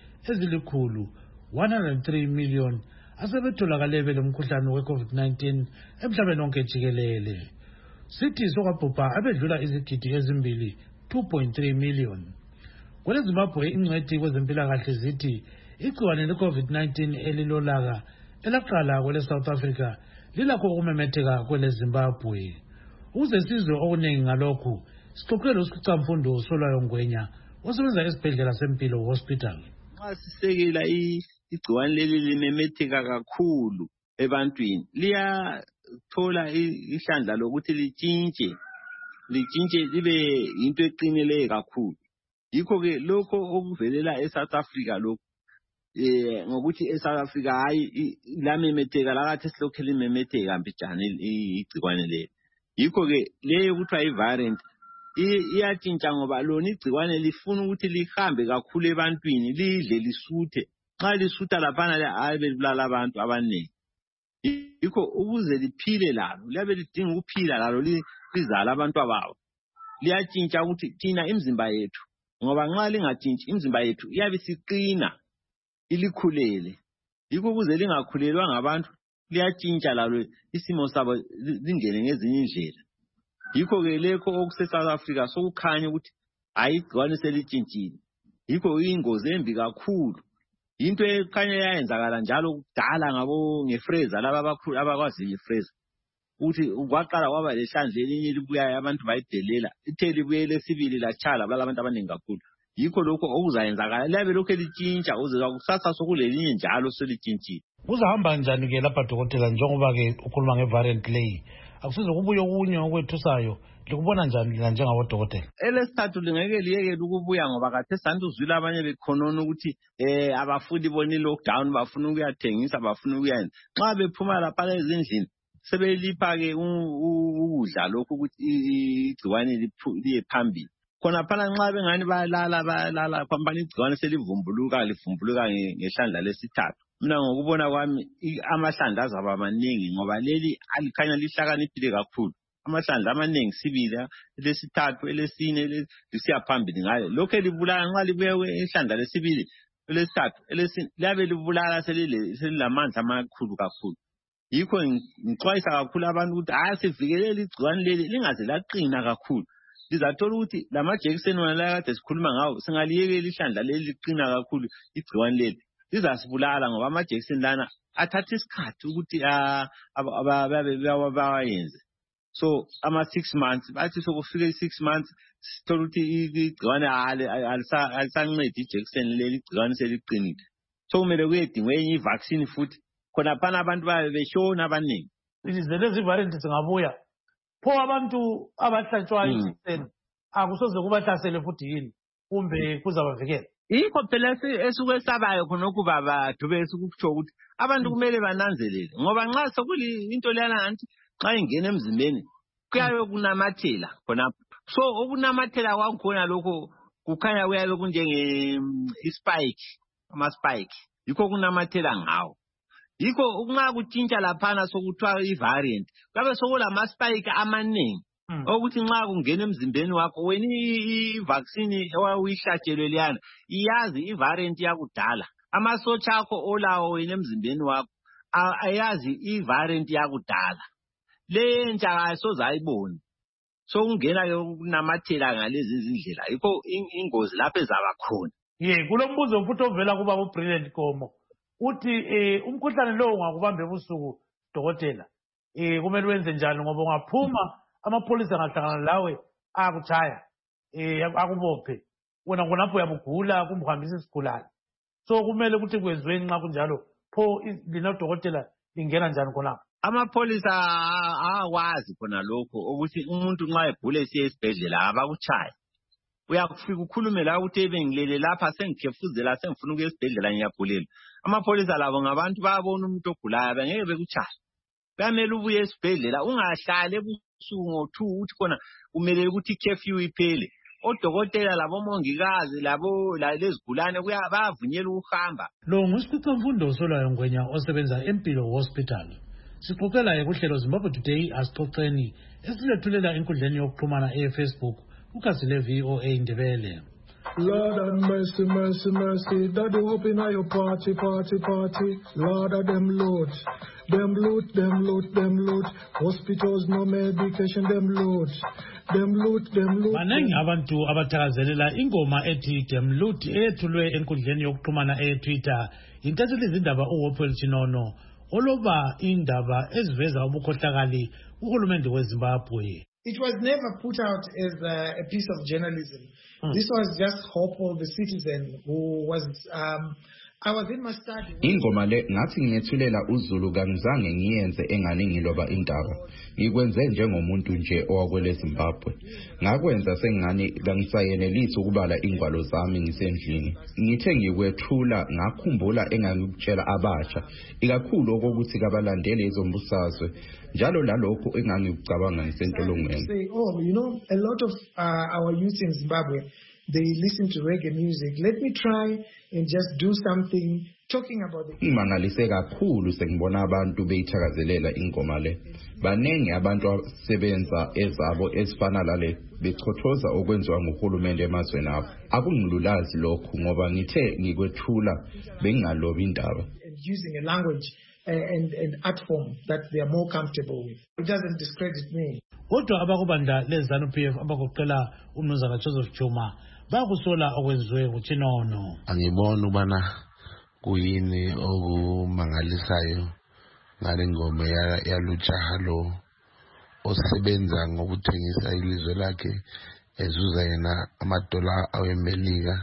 ezili-103 million asebetholakale bele umkhuhlane we-COVID-19 emhlabeni wonke jikelele. Sithi sokwabhubha abedlula izigidi ezimbili 2.3 million. Kwele Zimbabwe ingcwethi kwezempilakahle zithi igciwane le-COVID-19 elilolaka elaqala kwele South Africa lilakho ukumemetheka kwele Zimbabwe. Ukuze sizwe okuningi ngalokhu, sixoxele uSicamfundo Solwayo Ngwenya osebenza esibhedlela sempilo hospital. Nxa sisekela igciwane leli limemetheka kakhulu ebantwini, liyathola ihlandla lokuthi litshintshe libe into eqinileyo kakhulu. Yikho ke lokho okuvelela eSouth Africa lokho ngokuthi eSouth Africa hayi lamemetheka lakathi silokhu limemetheka mbijana igciwane leli. Yikho ke leyo kuthiwa i-variant iyatshintsha ngoba lona igciwane lifuna ukuthi lihambe kakhulu ebantwini lidle lisuthe. Nxa lisutha laphana abe libulala abantu abaningi. Yikho ukuze liphile lalo liyabe lidinga ukuphila lalo lizala abantu abawo. Liyatshintsha ukuthi thina imizimba yethu, ngoba nxa lingatshintshi imizimba yethu iyabe siqina ilikhulele. Yikho ukuze lingakhulelwa ngabantu liyatshintsha lalo isimo sabo lingene ngezinye indlela. Yikho ke lekho okuseSouth Africa sokukhanya ukuthi ayigciwane selitshintshile. Yikho ingozi embi kakhulu. Into ekhanya yayenzakala njalo kudala ngabo ngephrase laba abakhulu abakwazi ngephrase. Uthi kwaqala kwaba lehlandle elinye libuya abantu bayidelela, ithe libuye lesibili lachala abantu abaningi kakhulu. Yikho lokho okuzayenzakala liyabe lokho elitshintsha uze kusasa sokulelinye njalo selitshintshile. Uzahamba njani ke lapha dokotela njengoba ke ukhuluma ngevariant leyi? akusize kubuye okunye okwethusayo. Likubona njani lina njengabodokotela? Elesithathu lingeke liyekele ukubuya ngoba khathesi santi uzwile abanye bekhonona ukuthi abafundi bona i-lockdown bafuna ukuyathengisa bafuna ukuyenza. Nxa bephuma lapha ezindlini sebelipha-ke ukudla lokhu ukuthi igciwane liye phambili. Khona phana nxa bengani bayalala phampana igciwane selivumbuluka ngehlandla lesithathu. Mina ngokubona kwami amahlandla azaba maningi ngoba leli alikhanya lihlakaniphile kakhulu. Amahlandla amaningi sibili lesithathu elesine lisiya phambili ngayo. Lokho elibulala nxa libuye ihlandla lesibili lesithathu elesine liyabe libulala selilamandla amakhulu kakhulu. Yikho ngixwayisa kakhulu abantu ukuthi sivikelele igciwane leli lingaze laqina kakhulu. Lizathola ukuthi lamajekiseni wona la kade sikhuluma ngawo singaliyekela ihlandla leli liqina kakhulu igciwane leli lizasibulala ngoba amajekiseni lana athatha isikhathi ukuthi bawayenze. So ama 6 months bathi sokufika 6 months sithola ukuthi igciwane alisancedi ijekiseni leli igciwane seliqinile. So kumele kuyedingwa enye ivaccine futhi khona phana abantu babe beshona abaningi. Lezi variant zingabuya. Pho abantu abahlatshwa ijekiseni akusoze kubahlasele futhi yini kumbe kuzabavikela? Yikho phela esukwesabayo khonokho babadube esikutsho ukuthi abantu kumele bananzelele ngoba nxa sokuli into leyana anti xa ingena emzimbeni kuyabe kunamathela khona. So ukunamathela kwakhona lokho kukhanya kuyabe kunjenge spike ama-spike yikho kunamathela ngawo. Yikho nxa kutshintsha laphana sokuthiwa i-variant kabe sokulama-spike amaningi ukuthi nxa kungena emzimbeni wakho wena i-vaccine owayihlatshelwe leyana iyazi i-variant yakudala. Amasotsha akho olawo wena emzimbeni wakho ayazi i-variant yakudala. Le ntsha kasoze ayibone. So kungena-ke ukunamathela ngalezi izindlela yikho ingozi lapho ezaba khona. Kulombuzo futhi ovela kuba uBrilliant Komo uthi umkhuhlane lo ungakubamba ebusuku dokotela kumele wenze njani ngoba ungaphuma amapholisa angahlangana lawe akuchaya akubophe wena khonapho uyabugula kumbe uhambisa isigulane. So kumele ukuthi kwenziweni nxa kunjalo pho lina dokotela lingena njani khonapho? Amapholisa akwazi khona lokho ukuthi umuntu nxa egula esiye esibhedlela abakuchaya. Uyakufika ukhulume la ukuthi ebengilele lapha sengikhefuzela sengifuna ukuya esibhedlela ngiyagulela. Amapholisa labo ngabantu bayabona umuntu ogulayo bengeke bekuchaya. Kuyamele ubuye esibhedlela ungahlali ebusuku ngo-2 uthi khona kumele ukuthi i-curfew iphele. Odokotela labomongikazi lezigulane bayavunyela ukuhamba. Lo nguSiqhothamfundo Solwayo Ngwenya osebenza eMpilo Hospital. Sixoxela kuhlelo Zimbabwe Today asixoxeni esilethulela enkundleni yokuxhumana eFacebook ukasile VOA Ndebele. Lord have mercy, mercy, mercy. Daddy open your party. Lord of them load. Them loot. Hospitals no medication, them loot. Manengi abantu abathakazelela ingoma ethi them loot ethulwe enkundleni yokuxhumana eTwitter. Intatheli izindaba uWopel Chinono oloba indaba eziveza ubukhohlakali uhulumende weZimbabwe. It was never put out as a piece of journalism. This was just hope of the citizen who was I was in my study. Ingoma le ngathi ngiyethulela uZulu kangizange ngiyenze engani ngiloba indaba. Ngikwenze njengomuntu nje owakwele Zimbabwe. Ngakwenza sengani kangisayenelisi ukubala ingwalo zami ngisendlini. Ngithe ngikwethula ngakhumbula engangikutshela abasha ikakhulu okokuthi kabalandele izombusazwe. Njalo lalokho engangikucabanga ngisentolongweni. Say, a lot of our youth in Zimbabwe, they listen to reggae music. Let me try and just do something talking about the... Imangalise kakhulu sengibona abantu beyithakazelela ingoma le. Banengi abantu asebenza ezabo ezifana lale bechothoza okwenziwa nguhulumende emazweni abo. Akungilulazi lokho ngoba ngithe ngikwethula bengingalobi indaba. Using a language and art form that they are more comfortable with. It doesn't discredit me. Kodwa abakubanda leZANU-PF abagoqela uMnumzana Joseph Chuma bakusola okwenziwe nguChinono. Angibona ubana kuyini okumangalisayo ngale ngoma yalujaha lo osebenza ngokuthengisa ilizwe lakhe ezuza yena amadola aweMelika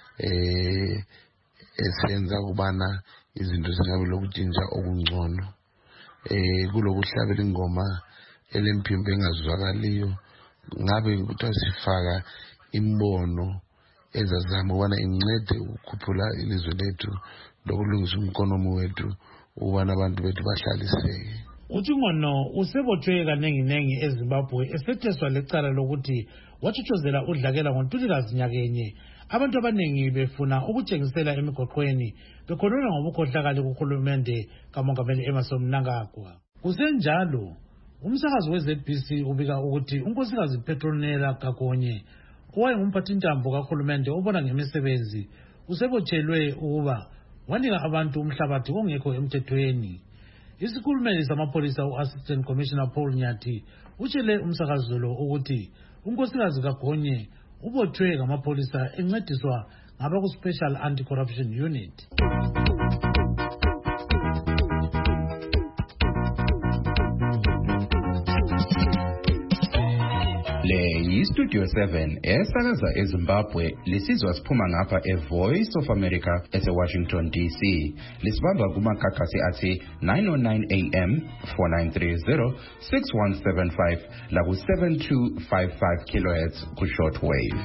esenza kubana izinto zingabe lokutshintsha okungcono kulokuhlabela ingoma elemphimbo engazwakaliyo ngabe kuthiwa sifaka imbono ezazama ukubana incede ukukhuphula ilizwe lethu lokulungisa umkonomi wethu ukubana abantu bethu bahlaliseke. Uthi ngono usebotshwe kanenginengi eZimbabwe esetheswa lecala lokuthi wathuthuzela udlakela ngoNtulikazi nyakenye abantu abanengi befuna ukutshengisela emigoqweni bekhuluma ngobukhohlakali kuhulumende kaMongameli Emmerson Mnangagwa. Kusenjalo umsakazi weZBC ubika ukuthi unkosikazi Petronella Kagonye owayengumphathintambo kahulumende obona ngemisebenzi usebotshelwe ukuba wanika abantu umhlabathi ongekho emthethweni. Isikhulumeli samapolisa u-Assistant Commissioner Paul Nyathi utshele umsakazi lo ukuthi unkosikazi Kagonye ubotshwe ngamapolisa encediswa ngabaku-Special Anti-Corruption Unit. Le yi-Studio 7 esakaza eZimbabwe lisizwa siphuma ngapha eVoice of America ese-Washington DC. Lisibamba kumakhakhasi athi 909 AM 4930 6175 laku-7255 kHz ku-shortwave.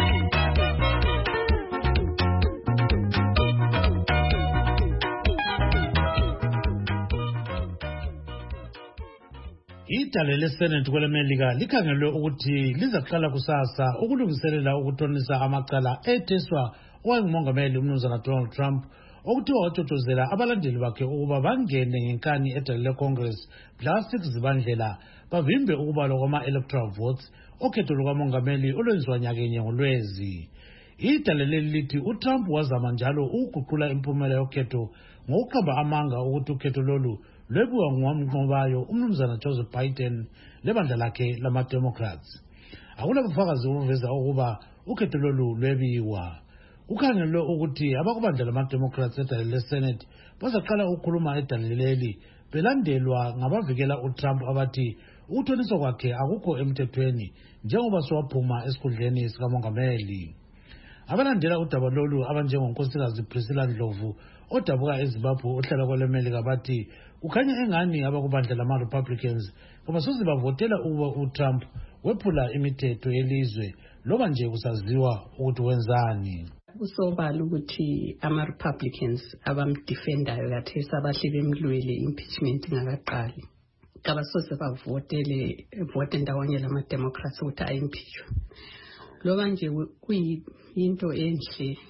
Idale leSenate kwelemelika likhangelwe ukuthi lizaqala kusasa ukulungiselela ukuthonisa amacala etheswa owayengumongameli umnumzana Donald Trump okuthiwa wathothozela abalandeli bakhe ukuba bangene ngenkani edale leCongress mhla-6 Zibandlela bavimbe ukubalwa kwama-electoral votes okhetho lukamongameli olwenziwa nyakenye ngoLwezi. Idale leli lithi uTrump wazama njalo ukuguqula impumela yokhetho ngokuqamba amanga ukuthi ukhetho lolu lwebiwa ngowamnqobayo umnumzana Joseph Biden lebandla lakhe lama-Democrats. Akulabufakazi obuveza ukuba ukhetho lolu lwebiwa. Kukhangelwe ukuthi abakubandla lama-Democrats edale leSenate bazaqala ukukhuluma edale leli belandelwa ngabavikela uTrump abathi ukuthoniswa kwakhe akukho emthethweni njengoba sowaphuma esikhundleni sikamongameli. Abalandela udaba lolu abanjengonkosikazi Priscilla Ndlovu odabuka eZimbabwe ohlala kwelemelika bathi kukhanya engani abakubandla lama-Republicans kabasoze bavotela ukuba uTrump wephula imithetho yelizwe loba nje kusaziwa ukuthi wenzani. Kusobala ukuthi ama-Republicans abamdefendayo kathesi abahle bemlwele impeachment ingakaqali kabasoze bavote ndawonye lama-Democrats ukuthi ayimpeachwe. Loba nje kuyinto enhle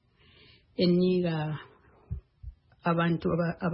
enika abantu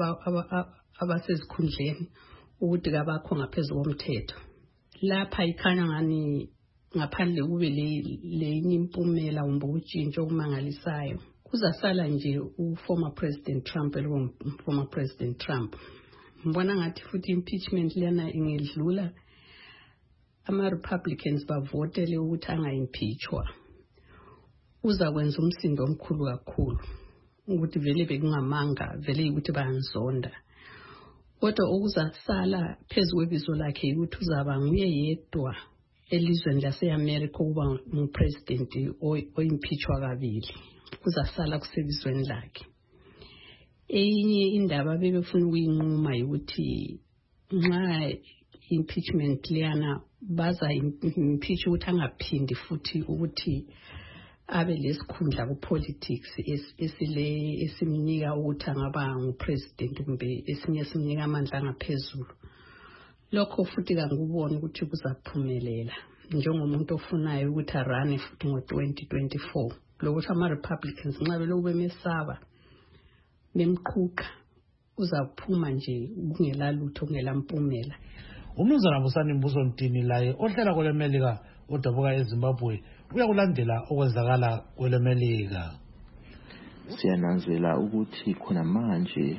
abasezikhundleni ukuthi kabakho ngaphezulu komthetho. Lapha ikhanya ngani ngaphandle kube le impumela umbe utshintsho okumangalisayo. Kuzasala nje u-former President Trump former President Trump. Mbona ngathi futhi impeachment lena ingedlula ama-Republicans bavotele ukuthi angayimpeachwa. Uzakwenza umsindo omkhulu kakhulu ukuthi vele bekungamanga vele ukuthi bayanzonda. Kodwa okuzasala phezu kwebizo lakhe ukuthi uzaba nguye yedwa elizweni lase-America ukuba ngupresident oyimpeachwa kabili. Kuzasala kusebizweni lakhe. Enye indaba bebefuna ukuyinquma ukuthi nxa impeachment liyana baza impeach ukuthi angaphindi futhi ukuthi abe lesikhundla ku-politics esimnika ukuthi angaba ngupresident kumbe esinye simnika amandla angaphezulu. Lokho futhi kangikuboni ukuthi kuzaphumelela njengomuntu ofunayo ukuthi arane futhi ngo-2024. Lokuthi ama-Republicans nxa belokhu bemesaba bemqhuqa uzaphuma nje kungela lutho kungela mpumela. Umnumzana Busani Mbuso Ntini laye ohlala kwelemelika odabuka eZimbabwe uyakulandela okwenzakala kwelemelika. Siyananzela ukuthi khona manje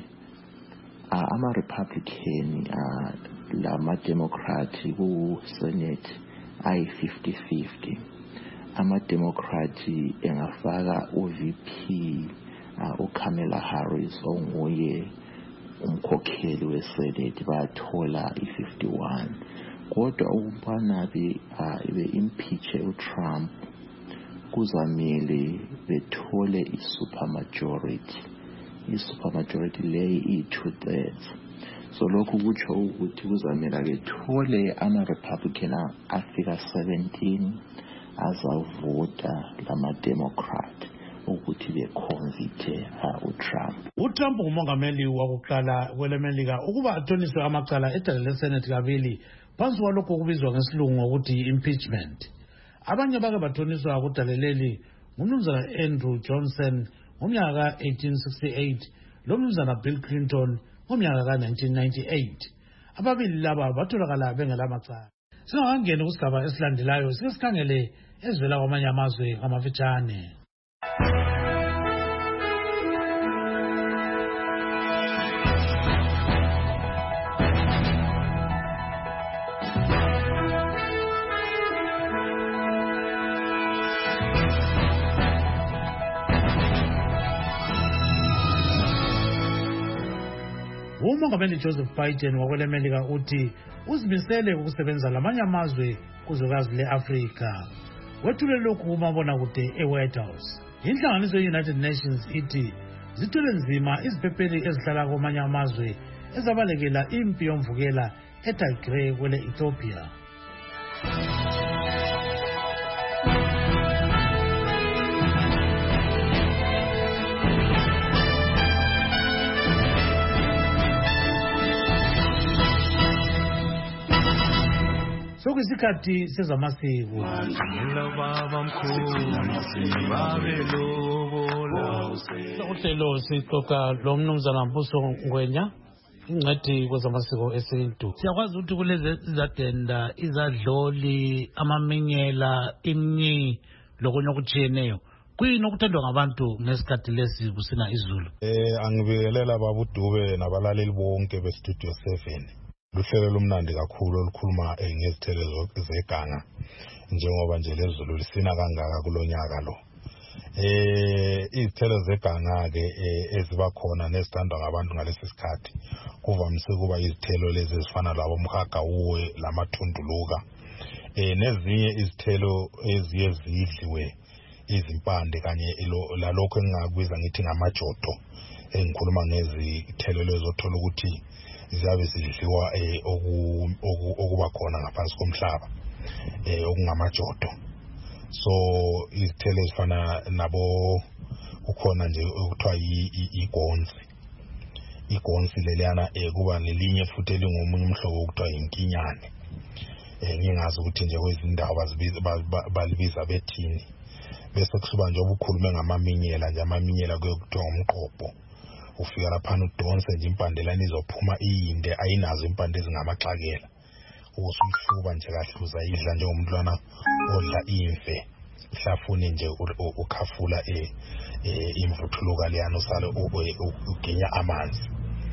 ama-Republican lama-Democrat ku-Senate ayi-50-50. Ama-Democrat engafaka u-VP uKamala Harris onguye umkhokheli weSenate bathola i-51. Kodwa ukubana be-impeach uTrump kuzamele bethole i-supermajority. I-supermajority leyi iyi-2/3. so lokhu kutsho ukuthi kuzamela kethole ama-Republican afika 17 azavota lama-Democrat ukuthi beconvicte uTrump. uTrump ngumongameli wakuqala kwelemelika ukuba athoniswe amacala edale leSenate kabili phansi kwalokho okubizwa ngesilungu ngokuthi impeachment. Abanye bake bathoniswa kudale leli ngumnumzana Andrew Johnson ngomnyaka ka-1868 lomnumzana Bill Clinton ngomnyaka ka-1998. Ababili laba batholakala bengelamacala. Singakangeni kusigaba esilandelayo sike sikhangele ezivela kwamanye amazwe ngamafitshane. uMongameli Joseph Biden wakwelemelika uthi uzimisele ukusebenza lamanye amazwe kuzwekazi le-Afrika. Wethule lokhu kumabonakude e-White House. Inhlanganiso ye-United Nations ithi zithwele nzima iziphepheli ezihlala kwamanye amazwe ezabalekela impi yomvukela eTigray kwele-Ethiopia. Sokuyisikhathi sezamasiko. Uhlelo sixoxa lo mnumzana Mbuso Ngwenya ingcwethi kwezamasiko esintu. Siyakwazi ukuthi kulezi izadenda, izadloli, amaminyela, imnyi lokunye okutshiyeneyo kuyini okuthandwa ngabantu ngesikhathi lesi kusina izulu. Angibikelela babudube nabalaleli bonke beStudio 7. Luhlelo lumnandi kakhulu olukhuluma ngezithelo zeganga njengoba nje lezulu lisina kangaka kulonyaka lo. Izithelo zeganga ke eziba khona nezithandwa ngabantu ngalesi sikhathi kuvamise kuba izithelo lezi ezifana labo mhagawuwe lamathunduluka. Nezinye izithelo eziye zidliwe izimpande kanye lalokho engingakubiza ngithi ngamajodo. Engikhuluma ngezithelo lezo othola ukuthi ziyabe zidliwa okuba khona ngaphansi komhlaba okungamajodo. So izithelo ezifana nabo ukhona nje okuthiwa igonsi. Igonsi leliyana kuba nelinye futhi elingomunye umhlobo okuthiwa inkinyane. Ngingazi ukuthi nje kwezindawo balibiza bethini. Bese kusuba nje obukhulume ngamaminyela nje amaminyela kuyokuthiwa umqobo. Ufika lapha udonse nje impandelani izophuma iyinde ayinazo impande ezingamaxakela. Usumhluba nje kahle uzayidla njengomntwana odla imfe. Mhlafune nje ukhafula imvuthuluka leyana usale uginya amanzi.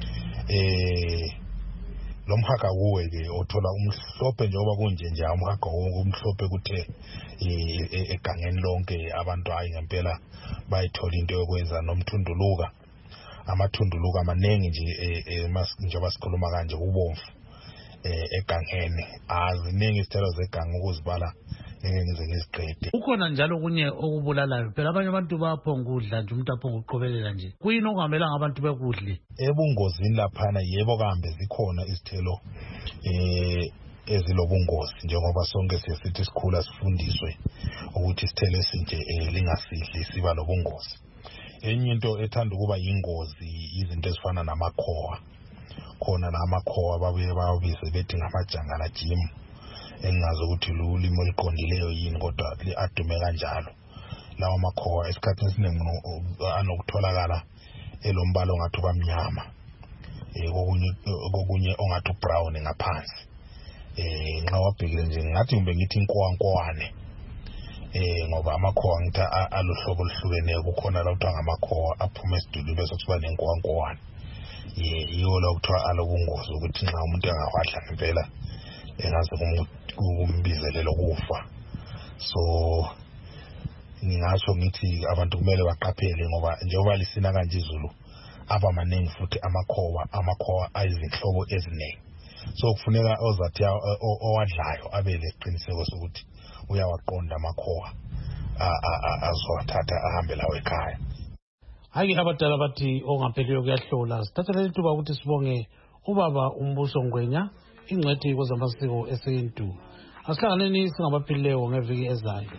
Lo mhagawuwe ke othola umhlophe njengoba kunje nje umhagawuwe umhlophe kuthe egangeni lonke abantu hayi ngempela bayithola into yokwenza nomthunduluka. Amathunduluka amaningi nje njengoba sikhuluma kanje ubomvu egangeni aziningi izithelo zeganga ukuzibala ngize ngiziqede. Ukhona njalo kunye okubulalayo phela abanye abantu bayaphonga ukudla nje umuntu aphonga ukuqobelela nje kuyini okungamelanga abantu bekudle ebungozini laphana yebo kambe zikhona izithelo ezilobungozi njengoba sonke sesithi sikhula sifundiswe ukuthi isithelo esinje lingasidli siba lobungozi. Enye into ethanda ukuba yingozi izinto ezifana namakhowa. Khona namakhowa babize bethi ngamajangala jim. Engazi ukuthi ulimo liqondileyo yini kodwa adume kanjalo. Lawa makhowa esikhathini esiningi anokutholakala elombala ongathi bamnyama. Kokunye ongathi brown ngaphansi. Nxa wabhekile nje ngathi kumbe ngithi inkowankwane. Ngoba amakhowa ngithi alohlobo oluhlukeneyo kukhona la kuthiwa ngamakhowa aphuma esidulini bese kuba nenkowankwane. Yiyo la kuthiwa alobungozi ukuthi nxa umuntu engawadla ngempela engaze kumbizelelo kufa. So ngingasho ngithi abantu kumele baqaphele ngoba njengoba lisina kanje izulu aba maningi futhi amakhowa ayizinhlobo eziningi. So kufuneka ozathi owadlayo abe leqiniseko sokuthi uyawaqonda amakhowa azowathatha ahambe lawo ekhaya. Hayi abadala bathi ongapheliyo kuyahlola. Sithatha leli thuba ukuthi sibonge ubaba Umbuso Ngwenya, ingcwethi kwezamasiko esintu. Asihlanganeni singabaphilileyo ngeviki ezayo.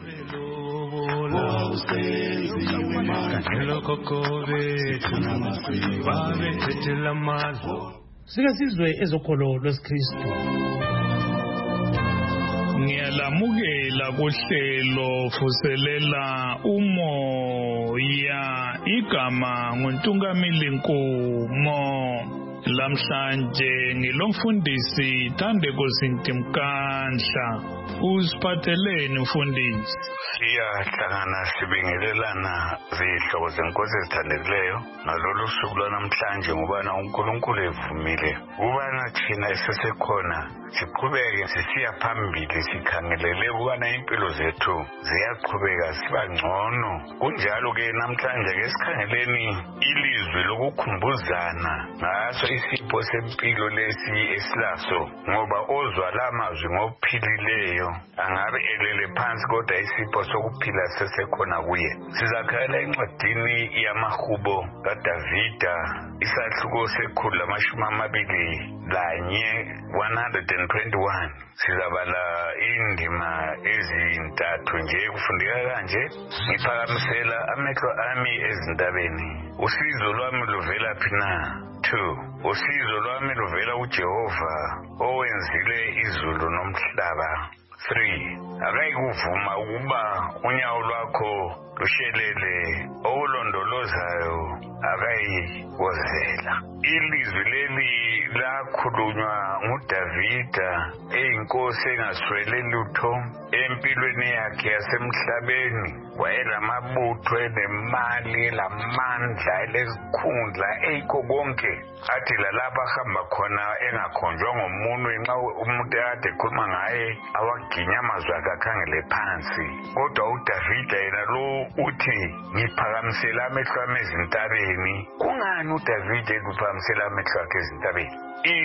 Sike sizwe ezokholo lwesikristu. Ngiyalamukela kuhlelo fuselela umoya igama nguNtungamili Nkumo. Lamhlanje ngilomfundisi Thandeko Sintimkandla. Usiphatheleni mfundisi? Siyahlangana sibingelelana zihlobo zenkosi ezithandekileyo ngalolu suku lwanamhlanje ngobana uNkulunkulu evumile ubana thina esesekhona siqhubeke sisiya phambili sikhangelele ukubana impilo zethu ziyaqhubeka siba ngcono. Kunjalo ke namhlanje ke sikhangeleni ilizwi lokukhumbuzana ngaso isipho sempilo lesi esilaso, ngoba ozwa lamazwi ngophilileyo angabe elele phansi kodwa isipho sokuphila sesekhona kuye. Sizakhala encwadini yamahubo kaDavida isahluko sekhulu lamashumi 121. Sizabala indima ezintathu nje kufundeka kanje. Ngiphakamisela amehlo ami ezintabeni. Usizo lwami luvela phi na? 2. Usizo lwami luvela kuJehova owenzile izulu nomhlaba. 3. Akayikuvuma ukuba unyawo lwakho lushelele, okulondolozayo akayikozela. Ilizwi leli lakhulunywa nguDavida eyinkosi engaswele lutho empilweni yakhe yasemhlabeni. Wayelamabutho enemali, lamandla, elezikhundla, eyikho konke. Athi lalapha ahamba khona engakhonjwa ngomunwe nxa umuntu ade ekhuluma ngaye awaginya amazwi akhe akhangele phansi. Kodwa uDavida yena lo uthi ngiphakamisela amehlo ami ezintabeni. Kungani uDavida ekuphakamisela amehlo akhe ezintabeni?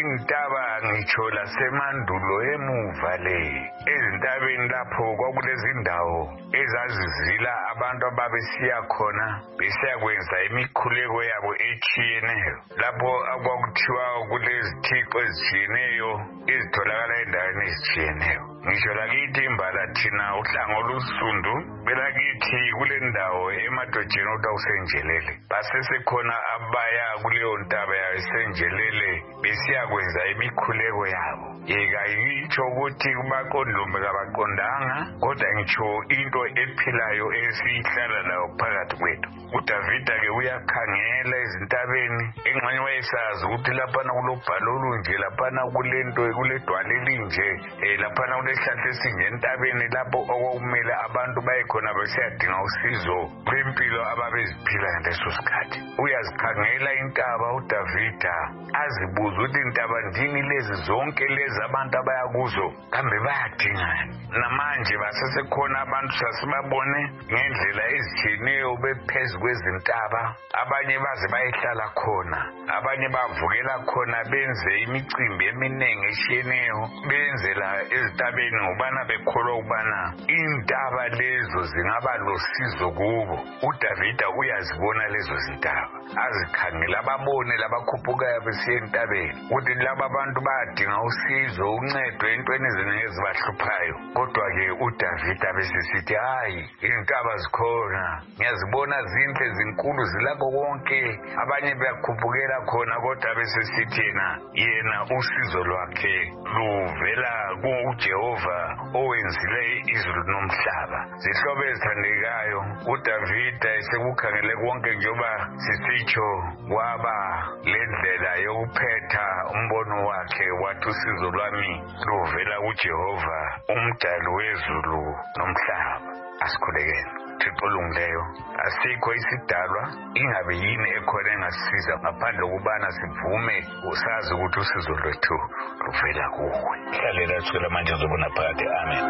Intaba ngitsho lasemandulo emuva le, ezintabeni lapho kwakulezindawo ezazizila abantu ababesiya khona besiyakwenza imikhuleko yabo etshiyeneyo, lapho akwakuthiwa kulezithixo ezitshiyeneyo ezitholakala endaweni ezitshiyeneyo. Ngisho lakithi imbala thina uhlanga olusundu belakithi kule ndawo emadojeni okuthiwa kusenjelele. Basesekhona abaya kuleyo ntaba yasenjelele besiyakwenza imikhuleko yabo. Yeka ngitsho ukuthi kubaqondumbe kabaqondanga, kodwa ngitsho into ephilayo esihlala layo phakathi kwethu. uDavida-ke uyakhangela ezintabeni, engxenye wayesazi ukuthi laphana kulobhalo olunje, laphana kulento kuledwala elinje, laphana kulesihlahla esingentabeni lapho okwakumele abantu bayekhona besiyadinga usizo lwempilo ababeziphila ngaleso sikhathi. Uyazikhangela intaba uDavida azibuza ukuthi intaba ndini lezi zonke lezi abantu abaya kuzo kambe bayadingani? Namanje basesekhona abantu sasibabone ngendlela ezitshiyeneyo bephezu kwezintaba, abanye baze bayehlala khona, abanye bavukela khona benze imicimbi eminingi eshiyeneyo benzela ezintabeni ngobana bekholwa ukubana intaba lezo zingaba losizo kubo. uDavida uyazibona lezo zintaba, azikhangela ababone labakhuphukayo besiya entabeni ukuthi laba abantu bayadinga usizo, uncedo entweni eziningi ezibahluphayo. Kodwa-ke uDavida besesithi hayi, intaba zikhona, ngiyazibona zinhle zinkulu zilakho konke, abanye bayakhuphukela khona. Kodwa besesithi yena usizo lwakhe luvela kuJehova owenzile izulu nomhlaba. Zihlobo ezithandekayo, uDavida esekukhangele konke njengoba sisitsho kwaba lendlela yokuphetha umbono wakhe, wathi usizo lwami luvela kuJehova umdali wezulu nomhlaba. Asikhulekeni. Thixo olungileyo, asikho isidalwa ingabe yini ekhona engasisiza ngaphandle kokubana sivume usazi ukuthi usizo lwethu luvela kuwe. Hlalela kusukela manje uzobona phakathi. Amen.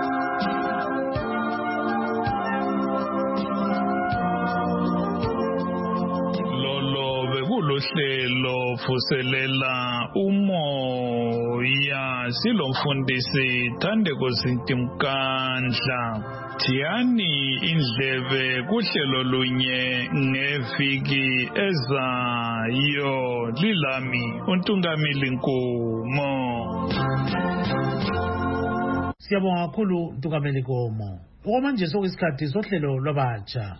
Lolo bekulo lohlelo vuselela umoya silomfundisi Thandeko Zintimkandla. Thiyani indlebe kuhlelo lunye ngeviki ezayo. Lilami uNtungamili Nkomo. Siyabonga kakhulu Ntungamili Nkomo. Okwamanje sokuyisikhathi sohlelo lwabatsha.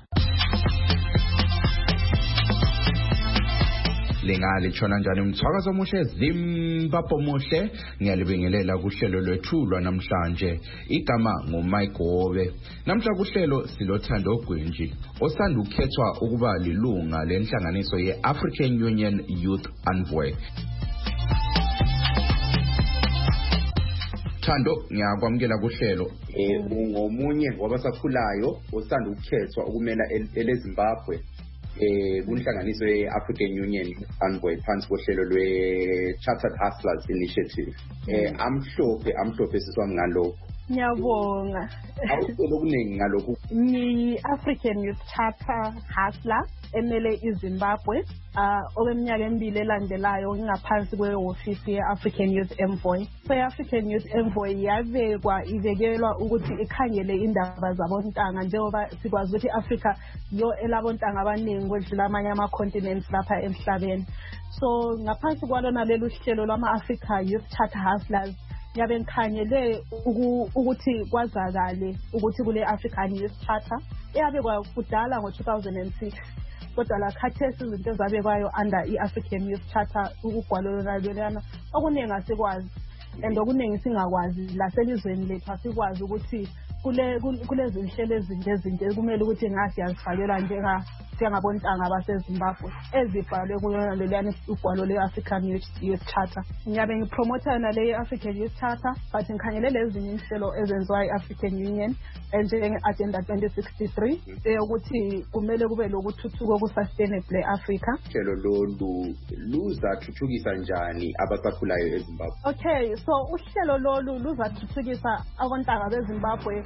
Lingalishona njani umthwakazo omuhle Zimbabwe muhle ngiyalibingelela kuhlelo lwethu lwanamhlanje igama nguMike Hobe namhla kuhlelo silothando Gwinji osanda ukukhethwa ukuba lilunga lenhlanganiso ye-African Union Youth Envoy. Thando ngiyakwamukela kuhlelo ungomunye wabasakhulayo osanda ukukhethwa ukumela eleZimbabwe kunhlanganiso ye-African Union Envoy phansi kohlelo lwe-Chartered Hustlers Initiative. Amhlophe siswami ngalokho. Ngiyabonga. Awucela okuningi ngalokho. Ngi-African Youth Charter Hustler emele iZimbabwe okweminyaka emibili elandelayo ngingaphansi kwehhovisi ye-African Youth Envoy. So i-African Youth Envoy ibekelwa ukuthi ikhangele indaba zabontanga njengoba sikwazi ukuthi i-Africa yo elabontanga abaningi kwedlula amanye ama-continents lapha emhlabeni. So ngaphansi kwalona lelu hlelo lwama-Africa Youth Charter Hustlers yabe ngikhangele ukuthi kwazakale ukuthi kule African Youth Charter yabe kwakudala ngo-2006 kodwa la khathesi izinto ezabekwayo under i-African Youth Charter ukugwalolona lelana okuningi asikwazi and okuningi singakwazi la selizweni lethu asikwazi ukuthi kulezi nhlelo ezinto kumele ukuthi ngathi yazifakela njengabontanga baseZimbabwe ezibhalwe kuyona leliyana ugwalo le-African Youth Charter. Ngiyabe ngipromotha na le African Youth Charter but ngikhangele lezinye inhlelo ezenziwa i-African Union njenge-Agenda 2063 ukuthi kumele kube lokuthuthuka okusustainable e-Africa. Uhlelo lolu luzathuthukisa njani abasakhulayo eZimbabwe? Okay, so uhlelo lolu luzathuthukisa abontanga beZimbabwe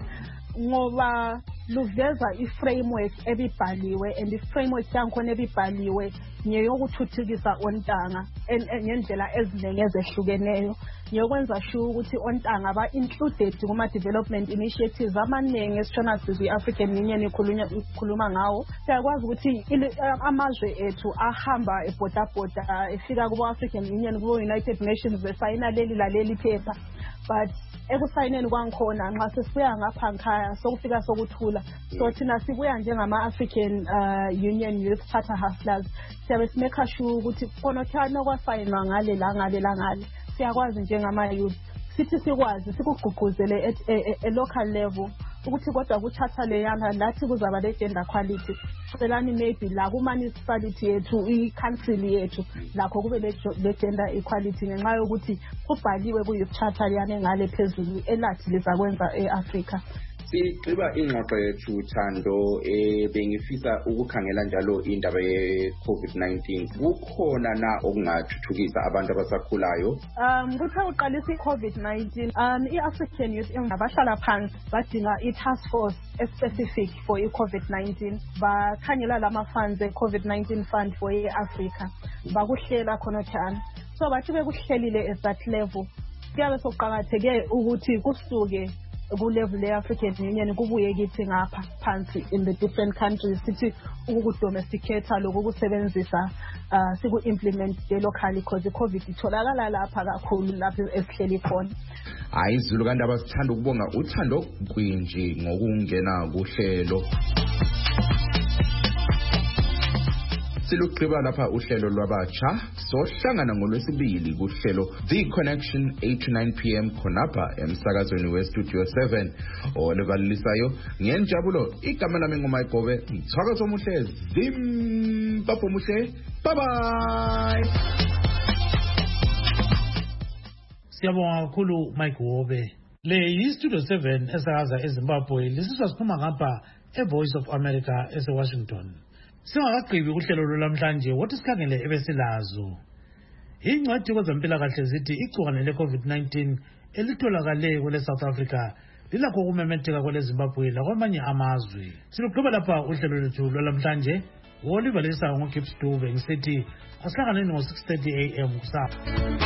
ngoba luveza i-framework ebibhaliwe and i-framework yankhona ebibhaliwe ngeyokuthuthukisa ontanga ngendlela eziningi ezehlukeneyo ngiyokwenza sure ukuthi ontanga ba-included kuma-development initiatives amaningi esitshona sizi i-African Union ikhuluma ngawo. Siyakwazi ukuthi amazwe ethu ahamba ebhodabhoda efika kubo-African Union kubo-United Nations besayina leli laleli phepha but ekusayineni kwangikhona nxa sesibuya ngapha nkhaya sokufika sokuthula. So thina sibuya njengama-African Union Youth Charter Hustlers siyabe simekha sure ukuthi khonokhana okwasayinwa ngale la siyakwazi njengama-youth sithi sikwazi sikugqugquzele at a local level ukuthi kodwa ku-charter leyana lathi kuzaba le-gender quality celani maybe la ku-municipality yethu i-council yethu lakho kube le-gender equality ngenxa yokuthi kubhaliwe ku-youth charter liyana engale phezulu elathi lizakwenza e-Africa. Sigqiba ingxoxo yethu Thando bengifisa ukukhangela njalo indaba ye-COVID-19 kukhona na okungathuthukisa abantu abasakhulayo? Kuthi uqalisa i-COVID-19 i-African Youth abahlala phansi badinga i-task force specific for i-COVID-19 bakhangela lama funds e-COVID-19 fund for i-Africa bakuhlela khonothana. So bathi bekuhlelile at that level kuyabe sokuqakatheke ukuthi kusuke ku-level le-African Union kubuye kithi ngapha phansi in the different countries sithi ukudomesticate lokhu kusebenzisa siku-implement locally because i-COVID itholakala lapha kakhulu lapho esihleli khona. Hayi Zulu kanti abasithanda ukubonga uthando Gwinji ngokungena kuhlelo. Silugqiba lapha uhlelo lwabatsha sohlangana ngolwesibili kuhlelo The Connection 8 to 9 p.m. khonapha emsakazweni we-Studio 7 olevalisayo ngenjabulo igama lami nguMike Hobe mthwakazo omuhle Zimbabwe muhle bye bye. Siyabonga kakhulu Mike Hobe. Le yi-Studio 7 esakaza eZimbabwe lisizwa siphuma ngapha eVoice of America ese-Washington. Singakagqibi kuhlelo lwamhlanje wothi sikhangele ebesilazo. Ingcwadi kwezempilakahle zithi igcikwane le-COVID-19 elitholakale kwele South Africa lilakho ukumemetheka kwele Zimbabwe lakwamanye amazwe. Silugqiba lapha uhlelo lwethu lwalamhlanje Oliver Lesa ngoKip Stove ngisithi asihlangane ngo-6:30 AM kusasa.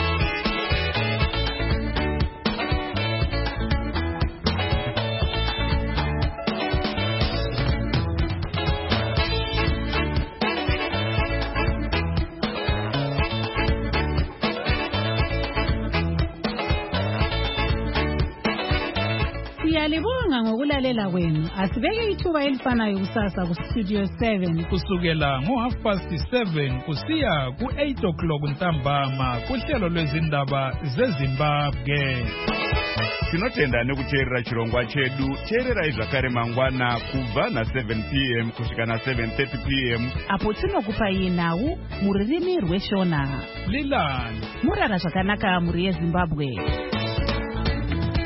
Siyalibonga ngokulalela kwenu. Asibeke ithuba elifanayo kusasa kuStudio 7 kusukela ngo7:30 kusiya ku8 ntambama kuhlelo lwezindaba zeZimbabwe. Tinotenda nekuteerera chirongwa chedu. Teererai zvakare mangwana kubva na7 PM kusvika na7:30 PM apo tinokupai nhau muririmi rweshona. Lilani murara zvakanaka muri yeZimbabwe.